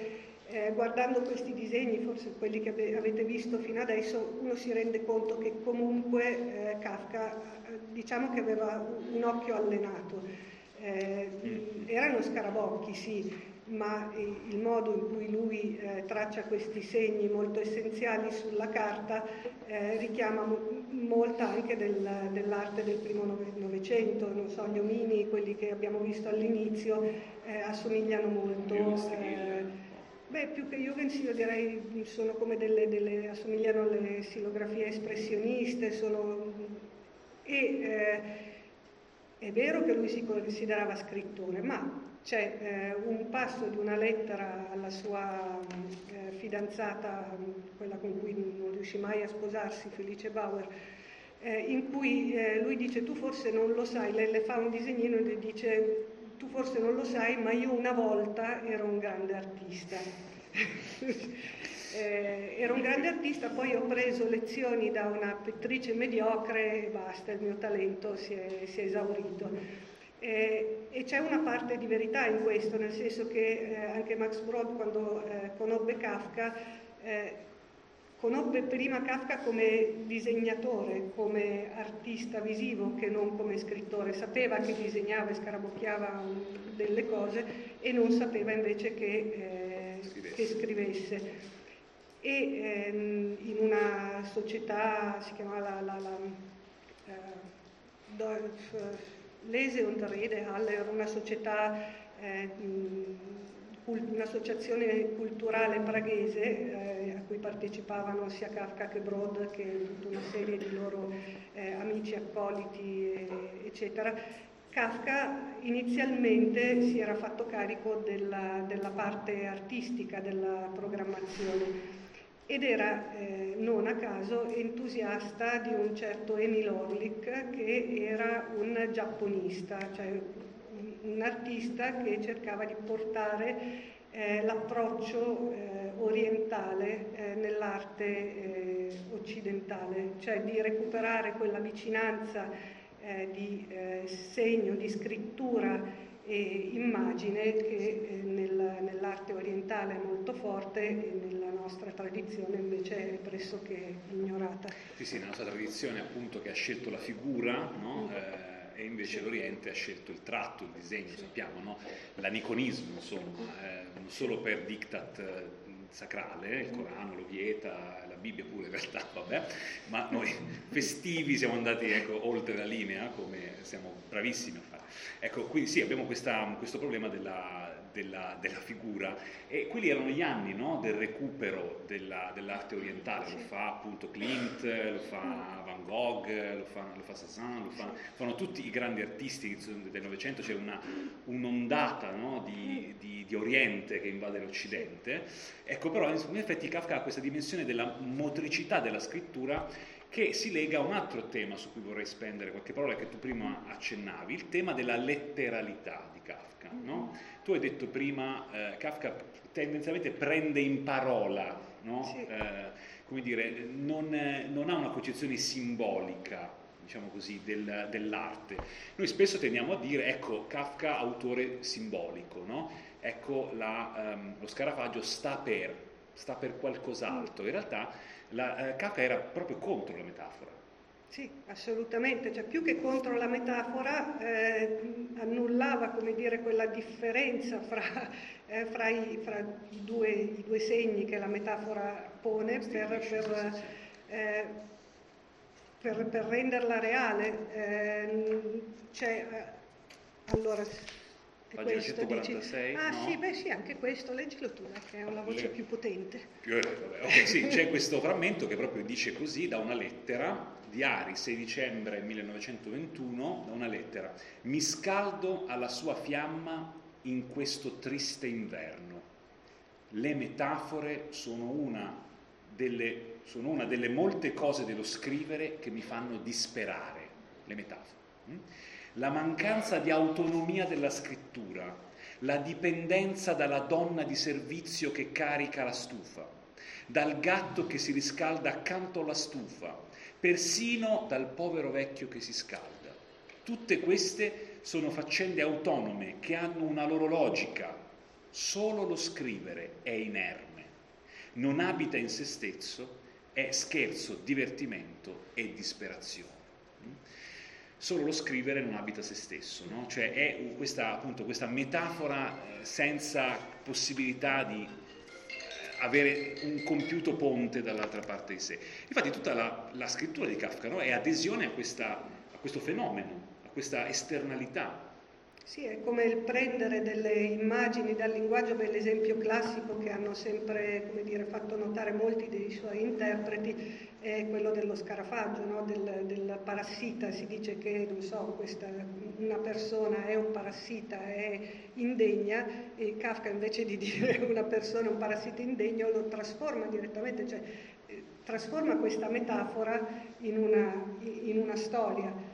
Eh, guardando questi disegni, forse quelli che avete visto fino adesso, uno si rende conto che comunque eh, Kafka eh, diciamo che aveva un occhio allenato. Eh, erano scarabocchi, sì, ma il modo in cui lui eh, traccia questi segni molto essenziali sulla carta eh, richiama mo- molta anche del, dell'arte del primo Novecento. Non so, gli omini, quelli che abbiamo visto all'inizio, eh, assomigliano molto. Eh, beh, più che Jugendstil io direi sono come delle, delle assomigliano alle silografie espressioniste, sono, e eh, è vero che lui si considerava scrittore, ma c'è eh, un passo di una lettera alla sua eh, fidanzata, quella con cui non riuscì mai a sposarsi, Felice Bauer, eh, in cui eh, lui dice: tu forse non lo sai, lei le fa un disegnino e le dice: tu forse non lo sai, ma io una volta ero un grande artista. eh, ero un grande artista, poi ho preso lezioni da una pittrice mediocre e basta, il mio talento si è, si è esaurito. Eh, e c'è una parte di verità in questo, nel senso che eh, anche Max Brod, quando eh, conobbe Kafka, eh, conobbe prima Kafka come disegnatore, come artista visivo, che non come scrittore. Sapeva che disegnava e scarabocchiava delle cose e non sapeva invece che, eh, che scrivesse. E ehm, in una società, si chiamava la, la, la eh, Dorf, Lese und Rede Halle, era una società, eh, un'associazione culturale praghese eh, a cui partecipavano sia Kafka che Brod, che tutta una serie di loro eh, amici, accoliti, eh, eccetera. Kafka inizialmente si era fatto carico della, della parte artistica della programmazione ed era, eh, non a caso, entusiasta di un certo Emil Orlik, che era un giapponista, cioè un, un artista che cercava di portare eh, l'approccio eh, orientale eh, nell'arte eh, occidentale, cioè di recuperare quella vicinanza eh, di eh, segno, di scrittura e immagine che eh, nel, nell'arte orientale è molto forte e nella nostra tradizione invece è pressoché ignorata.
Sì, sì, nella nostra tradizione appunto che ha scelto la figura, no? Mm. Eh, e invece sì. l'Oriente ha scelto il tratto, il disegno, sì. sappiamo, no? L'aniconismo, insomma, eh, non solo per diktat eh, sacrale, il Corano lo vieta, la Bibbia pure in realtà, vabbè, ma noi festivi siamo andati ecco, oltre la linea, come siamo bravissimi a fare. Ecco, quindi sì, abbiamo questa, questo problema della, della, della figura, e quelli erano gli anni, no, del recupero della, dell'arte orientale, lo fa appunto Klimt, lo fa Van Gogh, lo fa, lo fa Cézanne, lo fa, fanno tutti i grandi artisti del Novecento, c'è una, un'ondata no, di, di, di Oriente che invade l'Occidente. Ecco, però in effetti Kafka ha questa dimensione della motricità della scrittura che si lega a un altro tema su cui vorrei spendere qualche parola che tu prima accennavi, il tema della letteralità di Kafka, no? Tu hai detto prima eh, Kafka tendenzialmente prende in parola, no? Sì. Eh, come dire, non, non ha una concezione simbolica, diciamo così, del, dell'arte. Noi spesso tendiamo a dire, ecco, Kafka autore simbolico, no? Ecco, la, um, lo Scarafaggio sta per, sta per qualcos'altro. In realtà la, eh, Kafka era proprio contro la metafora.
Sì, assolutamente, cioè più che contro la metafora eh, annullava, come dire, quella differenza fra, eh, fra, i, fra i, due, i due segni che la metafora pone per, per, eh, per, per renderla reale. Eh, cioè, allora,
pagina centoquarantasei,
ah
no?
sì, beh sì, anche questo, leggilo tu, che è una voce Le... più potente.
Più, eh, vabbè, okay, sì, c'è questo frammento che proprio dice così, da una lettera, di Ari, sei dicembre millenovecentoventuno, da una lettera: mi scaldo alla sua fiamma in questo triste inverno. Le metafore sono una delle, sono una delle molte cose dello scrivere che mi fanno disperare, le metafore. Mm? La mancanza di autonomia della scrittura, la dipendenza dalla donna di servizio che carica la stufa, dal gatto che si riscalda accanto alla stufa, persino dal povero vecchio che si scalda. Tutte queste sono faccende autonome che hanno una loro logica, Solo lo scrivere è inerme, non abita in se stesso, è scherzo, divertimento e disperazione. Solo lo scrivere non abita se stesso, no? Cioè è questa, appunto, questa metafora senza possibilità di avere un compiuto ponte dall'altra parte di sé. Infatti tutta la, la scrittura di Kafka, no, è adesione a, questa, a questo fenomeno, a questa esternalità.
Sì, è come il prendere delle immagini dal linguaggio, bell'esempio classico che hanno sempre, come dire, fatto notare molti dei suoi interpreti, è quello dello scarafaggio, no? del, del parassita. Si dice che, non so, questa, una persona è un parassita, è indegna, e Kafka invece di dire una persona è un parassita indegno lo trasforma direttamente, cioè eh, trasforma questa metafora in una, in una storia,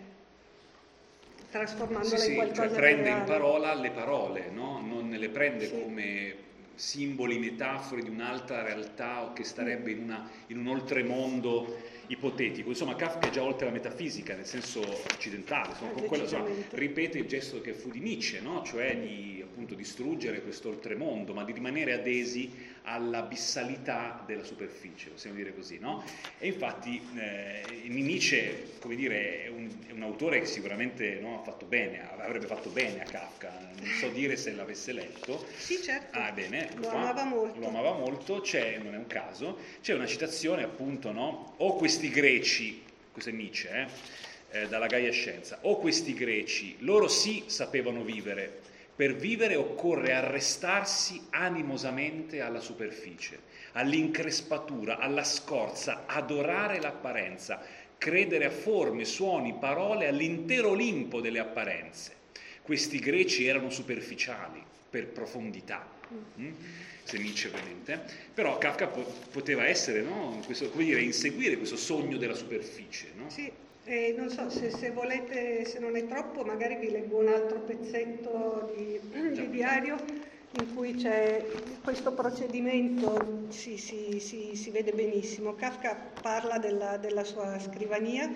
trasformandola
sì,
in qualcosa
sì, cioè prende
di reale.
in parola le parole, no? Non le prende
sì.
come simboli, metafore di un'altra realtà o che starebbe in, una, in un oltremondo ipotetico. Insomma, Kafka è già oltre la metafisica, nel senso occidentale, insomma,
eh,
quello, insomma, ripete il gesto che fu di Nietzsche, no? Cioè di appunto distruggere questo oltremondo, ma di rimanere adesi all'abissalità della superficie, possiamo dire così, no? E infatti eh, Nietzsche, come dire, è un, è un autore che sicuramente, no, ha fatto bene, avrebbe fatto bene a Kafka, non so dire se l'avesse letto.
Sì, certo.
Ah, bene, ecco
lo
qua.
amava molto.
Lo amava molto, c'è, non è un caso, c'è una citazione appunto, no? O questi greci, questo è Nietzsche, eh, eh, dalla Gaia Scienza, o questi greci, loro sì sapevano vivere. Per vivere occorre arrestarsi animosamente alla superficie, all'increspatura, alla scorza, adorare l'apparenza, credere a forme, suoni, parole, all'intero Olimpo delle apparenze. Questi greci erano superficiali per profondità, mm? Se Nietzsche ovviamente, però Kafka po- poteva essere, no? Questo, come dire, inseguire questo sogno della superficie, no?
Sì. Eh, non so, se, se volete, se non è troppo, magari vi leggo un altro pezzetto di, di diario in cui c'è questo procedimento, si, si, si, si vede benissimo. Kafka parla della, della sua scrivania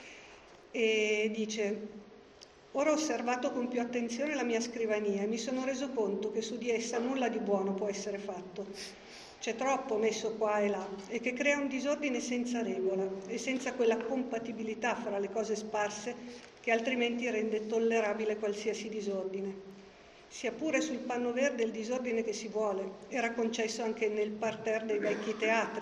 e dice: ora ho osservato con più attenzione la mia scrivania e mi sono reso conto che su di essa nulla di buono può essere fatto. C'è troppo messo qua e là e che crea un disordine senza regola e senza quella compatibilità fra le cose sparse che altrimenti rende tollerabile qualsiasi disordine. Sia pure sul panno verde il disordine che si vuole era concesso anche nel parterre dei vecchi teatri,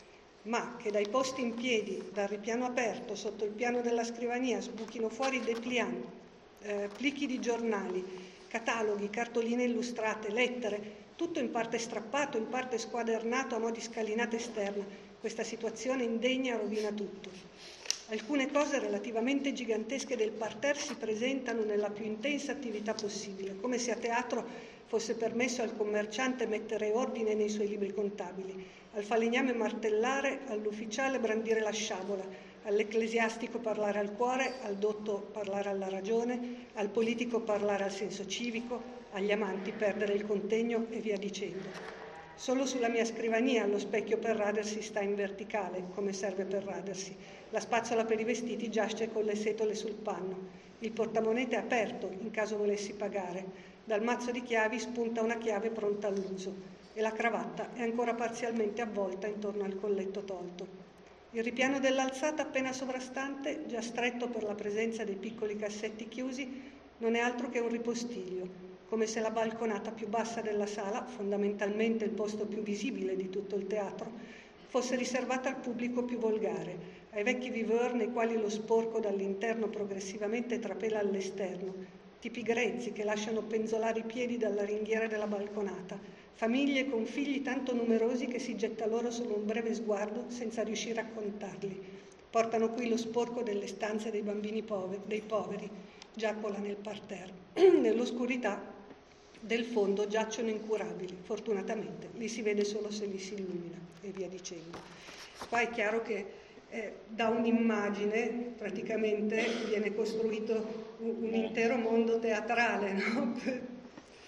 ma che dai posti in piedi, dal ripiano aperto, sotto il piano della scrivania, sbuchino fuori dépliant, eh, plichi di giornali, cataloghi, cartoline illustrate, lettere, tutto in parte strappato, in parte squadernato a mo' di scalinata esterna. Questa situazione indegna rovina tutto. Alcune cose relativamente gigantesche del parterre si presentano nella più intensa attività possibile, come se a teatro fosse permesso al commerciante mettere ordine nei suoi libri contabili, al falegname martellare, all'ufficiale brandire la sciabola, all'ecclesiastico parlare al cuore, al dotto parlare alla ragione, al politico parlare al senso civico, agli amanti perdere il contegno e via dicendo. Solo sulla mia scrivania lo specchio per radersi sta in verticale, come serve per radersi. La spazzola per i vestiti giace con le setole sul panno. Il portamonete è aperto, in caso volessi pagare. Dal mazzo di chiavi spunta una chiave pronta all'uso e la cravatta è ancora parzialmente avvolta intorno al colletto tolto. Il ripiano dell'alzata appena sovrastante, già stretto per la presenza dei piccoli cassetti chiusi, non è altro che un ripostiglio, come se la balconata più bassa della sala, fondamentalmente il posto più visibile di tutto il teatro, fosse riservata al pubblico più volgare, ai vecchi viveur nei quali lo sporco dall'interno progressivamente trapela all'esterno, tipi grezzi che lasciano penzolare i piedi dalla ringhiera della balconata, famiglie con figli tanto numerosi che si getta loro solo un breve sguardo senza riuscire a contarli. Portano qui lo sporco delle stanze dei bambini poveri, dei poveri, giacola nel parterre. Nell'oscurità del fondo giacciono incurabili, fortunatamente, li si vede solo se li si illumina, e via dicendo. Qua è chiaro che eh, da un'immagine praticamente viene costruito un, un intero mondo teatrale, no?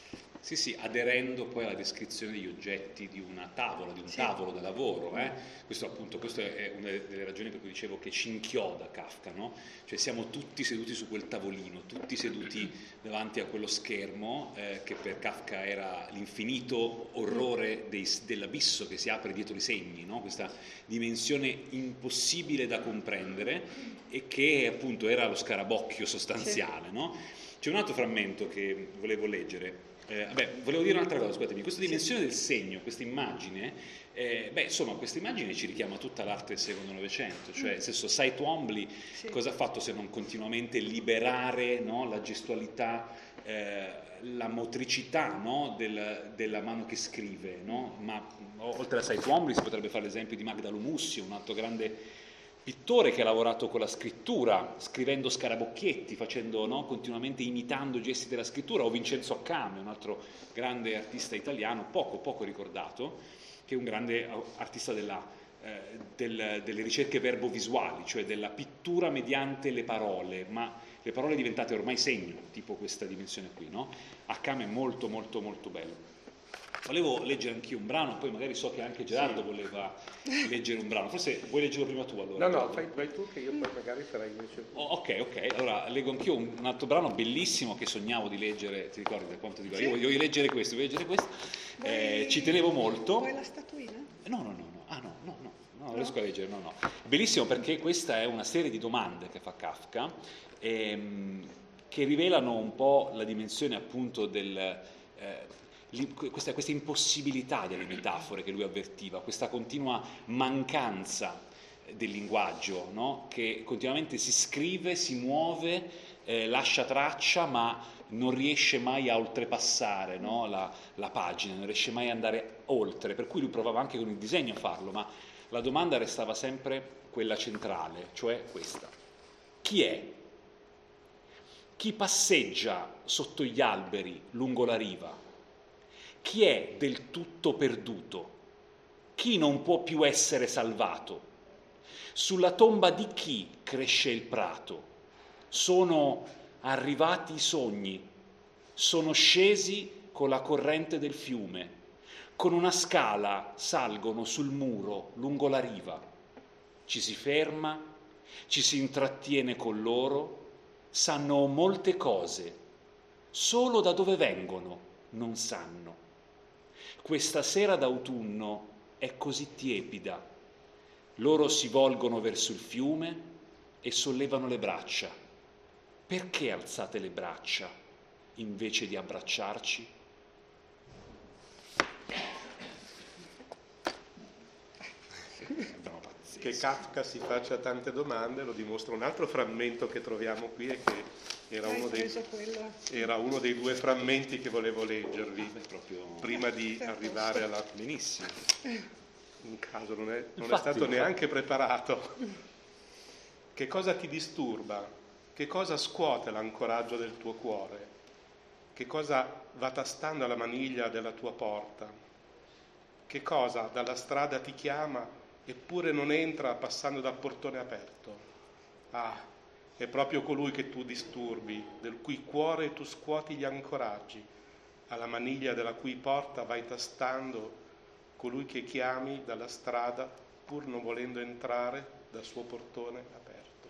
Sì, sì, aderendo poi alla descrizione degli oggetti di una tavola, di un sì. tavolo da lavoro. Eh? Questo appunto, questa è una delle ragioni per cui dicevo che ci inchioda Kafka, no? Cioè siamo tutti seduti su quel tavolino, tutti seduti davanti a quello schermo eh, che per Kafka era l'infinito orrore dei, dell'abisso che si apre dietro i segni, no? Questa dimensione impossibile da comprendere e che appunto era lo scarabocchio sostanziale, sì. no? C'è un altro frammento che volevo leggere. Eh, vabbè, volevo dire un'altra cosa, scusatemi, questa dimensione del segno, questa immagine, eh, beh, insomma, questa immagine ci richiama tutta l'arte del secondo Novecento, cioè, nel senso, Cy Twombly sì. cosa ha fatto se non continuamente liberare, no, la gestualità, eh, la motricità, no, del, della mano che scrive, no? Ma oltre a Cy Twombly si potrebbe fare l'esempio di Magda Lomussi, un altro grande pittore che ha lavorato con la scrittura, scrivendo scarabocchietti, facendo, no, continuamente imitando gesti della scrittura, o Vincenzo Accame, un altro grande artista italiano, poco poco ricordato, che è un grande artista della, eh, del, delle ricerche verbo-visuali, cioè della pittura mediante le parole, ma le parole diventate ormai segno, tipo questa dimensione qui, no? Accame è molto molto molto bello. Volevo leggere anch'io un brano, poi magari so che anche Gerardo sì. voleva leggere un brano, forse vuoi leggerlo prima tu allora?
No, no, fai, vai tu che io poi magari farai invece.
Oh, ok, ok, allora leggo anch'io un, un altro brano bellissimo che sognavo di leggere, ti ricordi da quanto dico? Sì. Io voglio leggere questo, voglio leggere questo, eh, ci tenevo molto.
Vuoi la statuina?
No, no, no, no, ah no, no, no, no, non riesco a leggere, no, no. Bellissimo perché questa è una serie di domande che fa Kafka, ehm, che rivelano un po' la dimensione appunto del... Eh, Questa, questa impossibilità delle metafore che lui avvertiva, questa continua mancanza del linguaggio, no? Che continuamente si scrive, si muove, eh, lascia traccia, ma non riesce mai a oltrepassare, no? la, la pagina, non riesce mai ad andare oltre, per cui lui provava anche con il disegno a farlo, ma la domanda restava sempre quella centrale, cioè questa: chi è? Chi passeggia sotto gli alberi lungo la riva? Chi è del tutto perduto? Chi non può più essere salvato? Sulla tomba di chi cresce il prato? Sono arrivati i sogni, sono scesi con la corrente del fiume, con una scala salgono sul muro lungo la riva. Ci si ferma, ci si intrattiene con loro, sanno molte cose, solo da dove vengono non sanno. Questa sera d'autunno è così tiepida. Loro si volgono verso il fiume e sollevano le braccia. Perché alzate le braccia invece di abbracciarci?
Che Kafka si faccia tante domande lo dimostra un altro frammento che troviamo qui e che era uno dei, era uno dei due frammenti che volevo leggervi proprio prima di arrivare alla...
Benissimo.
In caso non è, non
infatti,
è stato
infatti.
neanche preparato. Che cosa ti disturba? Che cosa scuote l'ancoraggio del tuo cuore? Che cosa va tastando alla maniglia della tua porta? Che cosa dalla strada ti chiama eppure non entra passando dal portone aperto? Ah, è proprio colui che tu disturbi, del cui cuore tu scuoti gli ancoraggi, alla maniglia della cui porta vai tastando, colui che chiami dalla strada pur non volendo entrare dal suo portone aperto.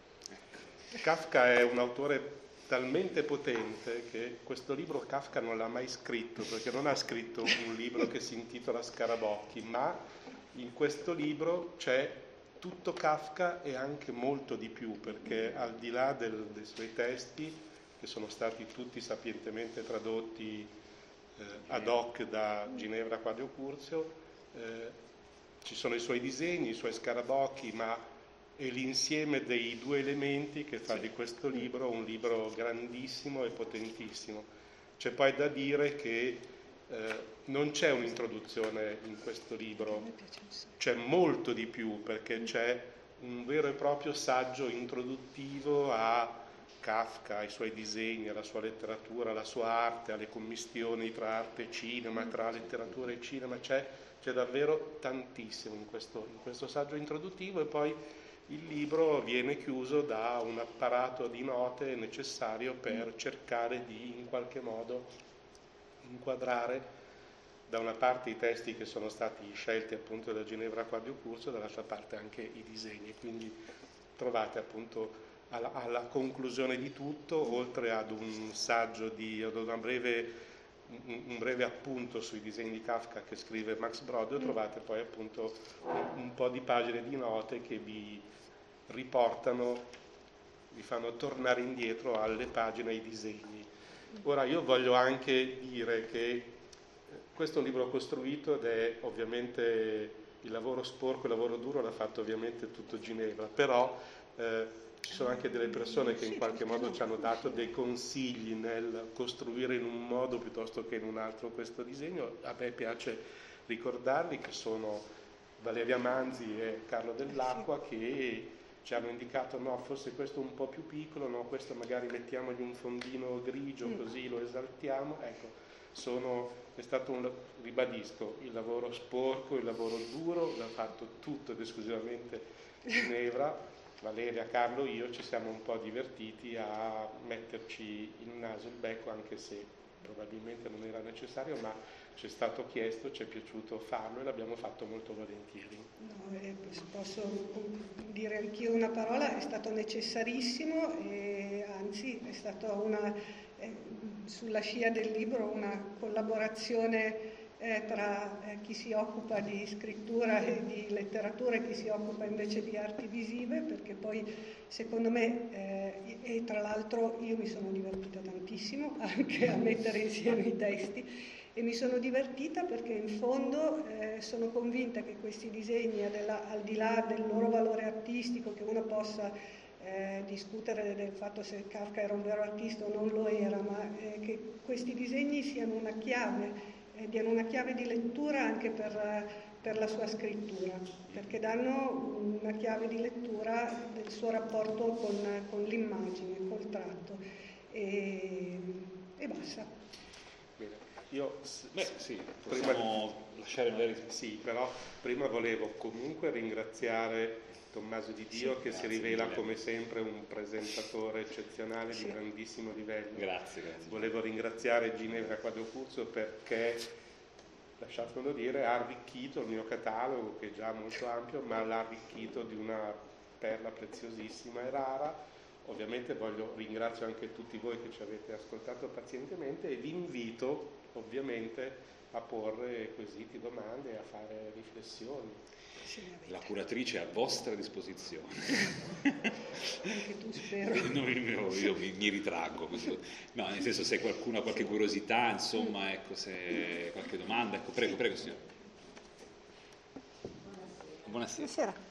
Kafka è un autore talmente potente che questo libro Kafka non l'ha mai scritto, perché non ha scritto un libro che si intitola Scarabocchi, ma in questo libro c'è tutto Kafka e anche molto di più, perché al di là del, dei suoi testi, che sono stati tutti sapientemente tradotti eh, ad hoc da Ginevra Quadrio Curzio, eh, ci sono i suoi disegni, i suoi scarabocchi, ma è l'insieme dei due elementi che fa di questo libro un libro grandissimo e potentissimo. C'è poi da dire che eh, non c'è un'introduzione in questo libro, c'è molto di più, perché c'è un vero e proprio saggio introduttivo a Kafka, ai suoi disegni, alla sua letteratura, alla sua arte, alle commistioni tra arte e cinema, tra letteratura e cinema. C'è, c'è davvero tantissimo in questo, in questo saggio introduttivo, e poi il libro viene chiuso da un apparato di note necessario per cercare di in qualche modo inquadrare da una parte i testi che sono stati scelti appunto da Ginevra Quadio Curzio, dall'altra parte anche i disegni, quindi trovate appunto alla, alla conclusione di tutto, oltre ad un saggio di, ad una breve, un, un breve appunto sui disegni di Kafka che scrive Max Brod, trovate poi appunto un, un po' di pagine di note che vi riportano, vi fanno tornare indietro alle pagine, ai disegni. Ora io voglio anche dire che questo è un libro costruito ed è ovviamente il lavoro sporco, il lavoro duro l'ha fatto ovviamente tutto Ginevra, però eh, ci sono anche delle persone che in qualche modo ci hanno dato dei consigli nel costruire in un modo piuttosto che in un altro questo disegno. A me piace ricordarli, che sono Valeria Manzi e Carlo Dell'Acqua, che ci hanno indicato no, forse questo è un po' più piccolo, no, questo magari mettiamogli un fondino grigio così lo esaltiamo, ecco. Sono, è stato un, ribadisco, il lavoro sporco, il lavoro duro, l'ha fatto tutto ed esclusivamente Ginevra. Valeria, Carlo, io ci siamo un po' divertiti a metterci il naso e il becco, anche se probabilmente non era necessario, ma ci è stato chiesto, ci è piaciuto farlo e l'abbiamo fatto molto volentieri.
No, eh, posso dire anch'io una parola, è stato necessarissimo e anzi è stata una, eh, sulla scia del libro, una collaborazione eh, tra eh, chi si occupa di scrittura e di letteratura e chi si occupa invece di arti visive, perché poi secondo me, eh, e tra l'altro io mi sono divertita tantissimo anche a mettere insieme i testi, e mi sono divertita perché in fondo eh, sono convinta che questi disegni, al di là del loro valore artistico, che uno possa eh, discutere del fatto se Kafka era un vero artista o non lo era, ma eh, che questi disegni siano una chiave, eh, diano una chiave di lettura anche per, per la sua scrittura, perché danno una chiave di lettura del suo rapporto con, con l'immagine, col tratto. E, e basta.
Io
Beh, sì, possiamo
prima,
lasciare magari...
Sì, però prima volevo comunque ringraziare Tommaso Di Dio, sì, che si rivela mille. come sempre un presentatore eccezionale, sì, di grandissimo livello.
Grazie, grazie.
Volevo ringraziare Ginevra Quadio Curzio perché, lasciatemelo dire, ha arricchito il mio catalogo, che è già molto ampio, ma l'ha arricchito di una perla preziosissima e rara. Ovviamente voglio ringrazio anche tutti voi che ci avete ascoltato pazientemente e vi invito ovviamente a porre quesiti, domande, a fare riflessioni.
La curatrice è a vostra disposizione.
Anche tu, spero.
No, io, io mi, mi ritraggo. Così. No, nel senso, se qualcuno ha qualche curiosità, insomma, ecco, se qualche domanda, ecco, prego, prego, signora. Buonasera. Buonasera.
Buonasera.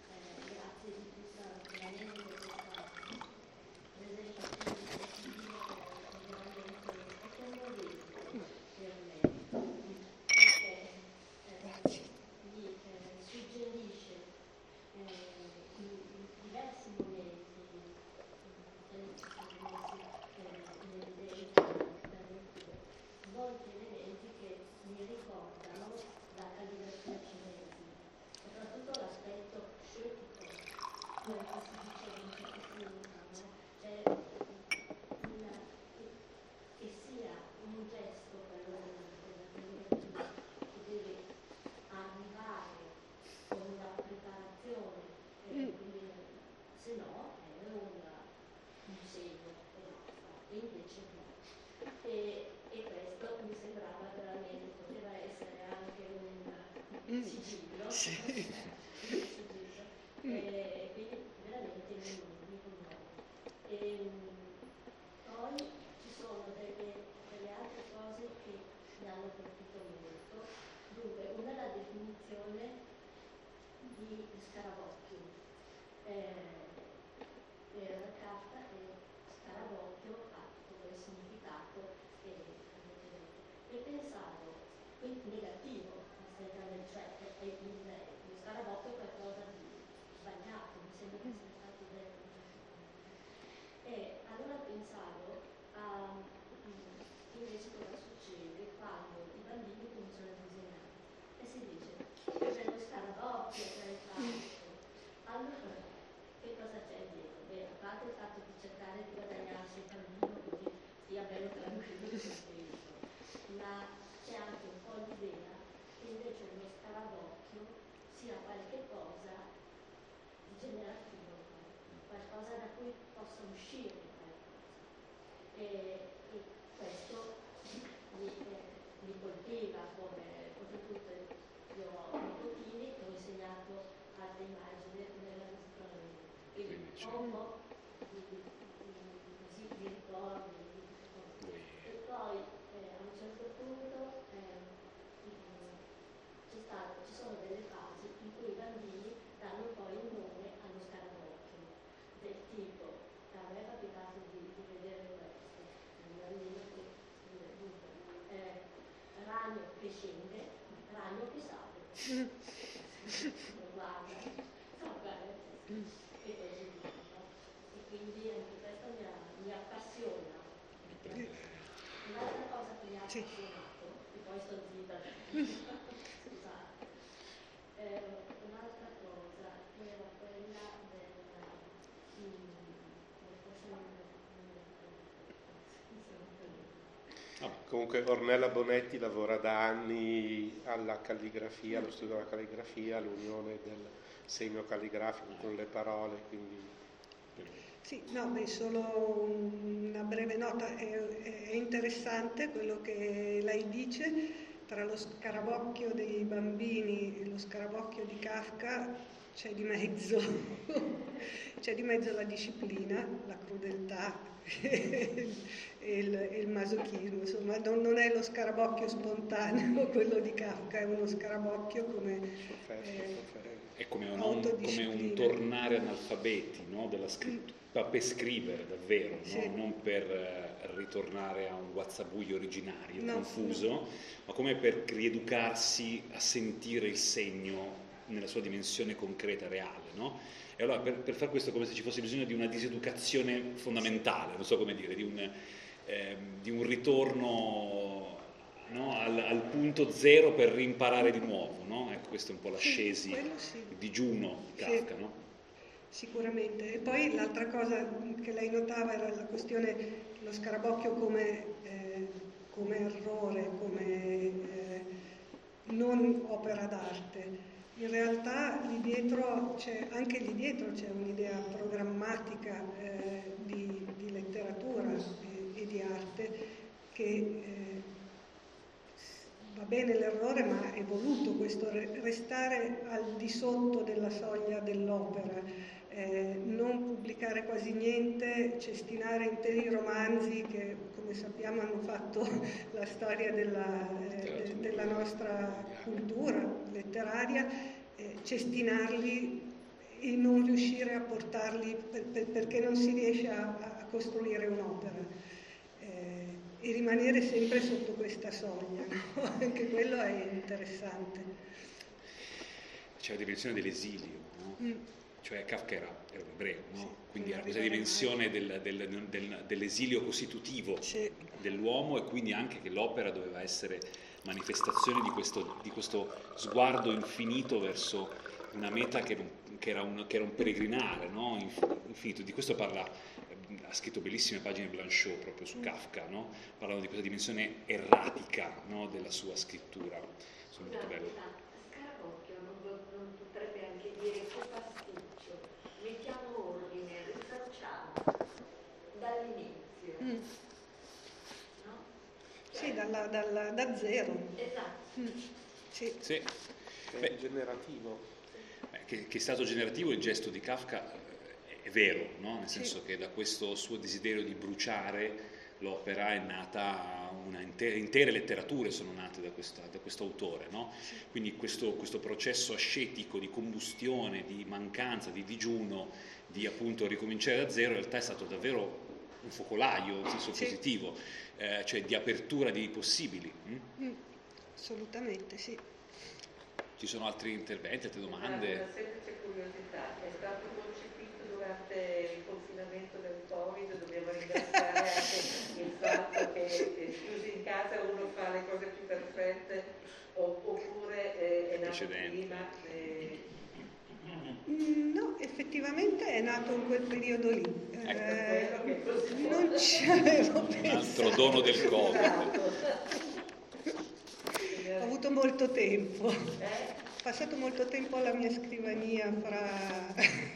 sigillo, sì. sigillo. Mm. E quindi veramente mi, mi commuove. E poi ci sono delle, delle altre cose che mi hanno colpito molto. Dunque, una è la definizione di scarabocchio. Eh, per Kafka e scarabocchio ha tutto il significato che avete detto. E pensavo, quindi negativo, cioè è il, il scarabocchio è qualcosa di sbagliato, mi sembra che sia stato detto. E allora pensavo a invece cosa succede quando i bambini cominciano a disegnare e si dice c'è lo scarabocchio, c'è il falso. Allora, che cosa c'è dietro? Beh, a parte il fatto di cercare di guadagnarsi il bambino così sia bello tranquillo tutto questo, ma c'è anche un po' l'idea che invece lo scarabocchio sia qualche cosa di generativo, qualcosa da cui possa uscire qualcosa. E, e questo mi, eh, mi colpiva, come oltretutto io ho nipotini che ho insegnato arte immagine nella visione, quindi ho un po' di, di, di, così, di ricordi, di, di, e poi eh, a un certo punto eh, c'è stato, ci sono delle fasi in cui i bambini danno poi un nome allo scarabocchio, del tipo, a me è capitato di, di vedere questo, un bambino che dunque, eh, ragno che scende, ragno che sale, guarda, no, guarda, e così via, no? E quindi anche questo mi, ha, mi appassiona. Un'altra cosa che mi ha appassionato, e poi sto zitta, scusate, eh, un'altra cosa era quella del,
mm, comunque Ornella Bonetti lavora da anni alla calligrafia, allo studio della calligrafia, all'unione del segno calligrafico con le parole, quindi...
Sì, no, beh, solo una breve nota, è, è interessante quello che lei dice, tra lo scarabocchio dei bambini e lo scarabocchio di Kafka c'è di mezzo, c'è di mezzo la disciplina, la crudeltà e il, e il masochismo, insomma non, non è lo scarabocchio spontaneo quello di Kafka, è uno scarabocchio come... Eh,
è come un, come un tornare analfabeti, no? Della scrittura. Per scrivere davvero, no? Sì. Non per uh, ritornare a un WhatsApp-buio originario, no, confuso, no. Ma come per rieducarsi a sentire il segno nella sua dimensione concreta, reale, no? E allora per, per far questo è come se ci fosse bisogno di una diseducazione fondamentale, non so come dire, di un, eh, di un ritorno, no? al, al punto zero per rimparare di nuovo, no? Ecco, questa è un po' l'ascesi sì, sì. di digiuno di Kafka, sì. No?
Sicuramente. E poi l'altra cosa che lei notava era la questione dello scarabocchio come, eh, come errore, come eh, non opera d'arte. In realtà lì dietro c'è, anche lì dietro c'è un'idea programmatica eh, di, di letteratura e, e di arte che eh, va bene l'errore, ma è voluto questo restare al di sotto della soglia dell'opera. Eh, non pubblicare quasi niente, cestinare interi romanzi che, come sappiamo, hanno fatto la storia della, eh, de, della nostra cultura letteraria, eh, cestinarli e non riuscire a portarli per, per, perché non si riesce a, a costruire un'opera. Eh, e rimanere sempre sotto questa soglia, no? Anche quello è interessante.
C'è la dimensione dell'esilio, no? Mm. Cioè Kafka era, era ebreo, no? Sì, quindi era questa dimensione del, del, del, dell'esilio costitutivo sì. dell'uomo, e quindi anche che l'opera doveva essere manifestazione di questo, di questo sguardo infinito verso una meta che, che, era, un, che era un peregrinare, no? Infinito. Di questo parla, ha scritto bellissime pagine Blanchot proprio su Kafka, no? Parlano di questa dimensione erratica, no? della sua scrittura. Sono molto belle.
Scarabocchio non, non potrebbe anche dire che pasticcio, mettiamo ordine, rifacciamo dall'inizio, mm. no? Cioè,
sì, dalla, dalla, da zero.
Esatto.
Mm. Sì.
Sì.
È
Beh,
generativo.
Che, che è stato generativo il gesto di Kafka è vero, no? Nel senso sì. che da questo suo desiderio di bruciare l'opera è nata, una intere, intere letterature sono nate da, questa, da questo autore, no? Sì. Quindi questo, questo processo ascetico di combustione, di mancanza, di digiuno, di appunto ricominciare da zero, in realtà è stato davvero un focolaio in senso sì. positivo, eh, cioè di apertura di possibili. Mm?
Mm, assolutamente, sì.
Ci sono altri interventi, altre domande?
Una semplice curiosità, è stato concepito durante il confinamento del Covid, dobbiamo ringraziare anche il fatto che chiusi in casa uno fa le cose più perfette, oppure eh, è nato prima? Eh...
No, effettivamente è nato in quel periodo lì.
Ecco,
eh, non ci avevo pensato.
Un altro dono del Covid.
avuto molto tempo. Ho passato molto tempo alla mia scrivania fra...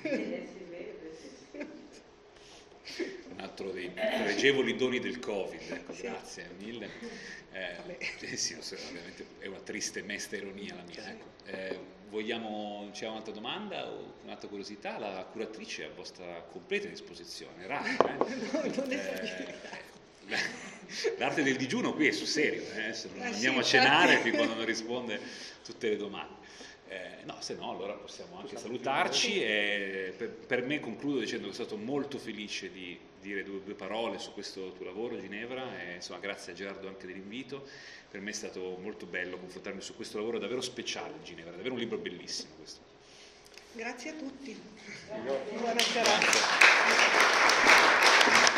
Un altro dei pregevoli doni del Covid, ecco, sì. Grazie mille. Eh, sì, ovviamente è una triste mesta ironia la mia. Ecco. Eh, vogliamo, c'è un'altra domanda o un'altra curiosità? La curatrice è a vostra completa disposizione, rara, eh?
No, non
eh, l'arte del digiuno qui è sul serio, eh? Se non
ah,
andiamo
sì,
a cenare
infatti.
fin quando non risponde tutte le domande. Eh, no, se no allora possiamo anche salutarci e per, per me concludo dicendo che sono stato molto felice di dire due, due parole su questo tuo lavoro, Ginevra, e insomma grazie a Gerardo anche dell'invito. Per me è stato molto bello confrontarmi su questo lavoro davvero speciale, Ginevra, davvero un libro bellissimo questo.
Grazie a tutti.
Buona
serata.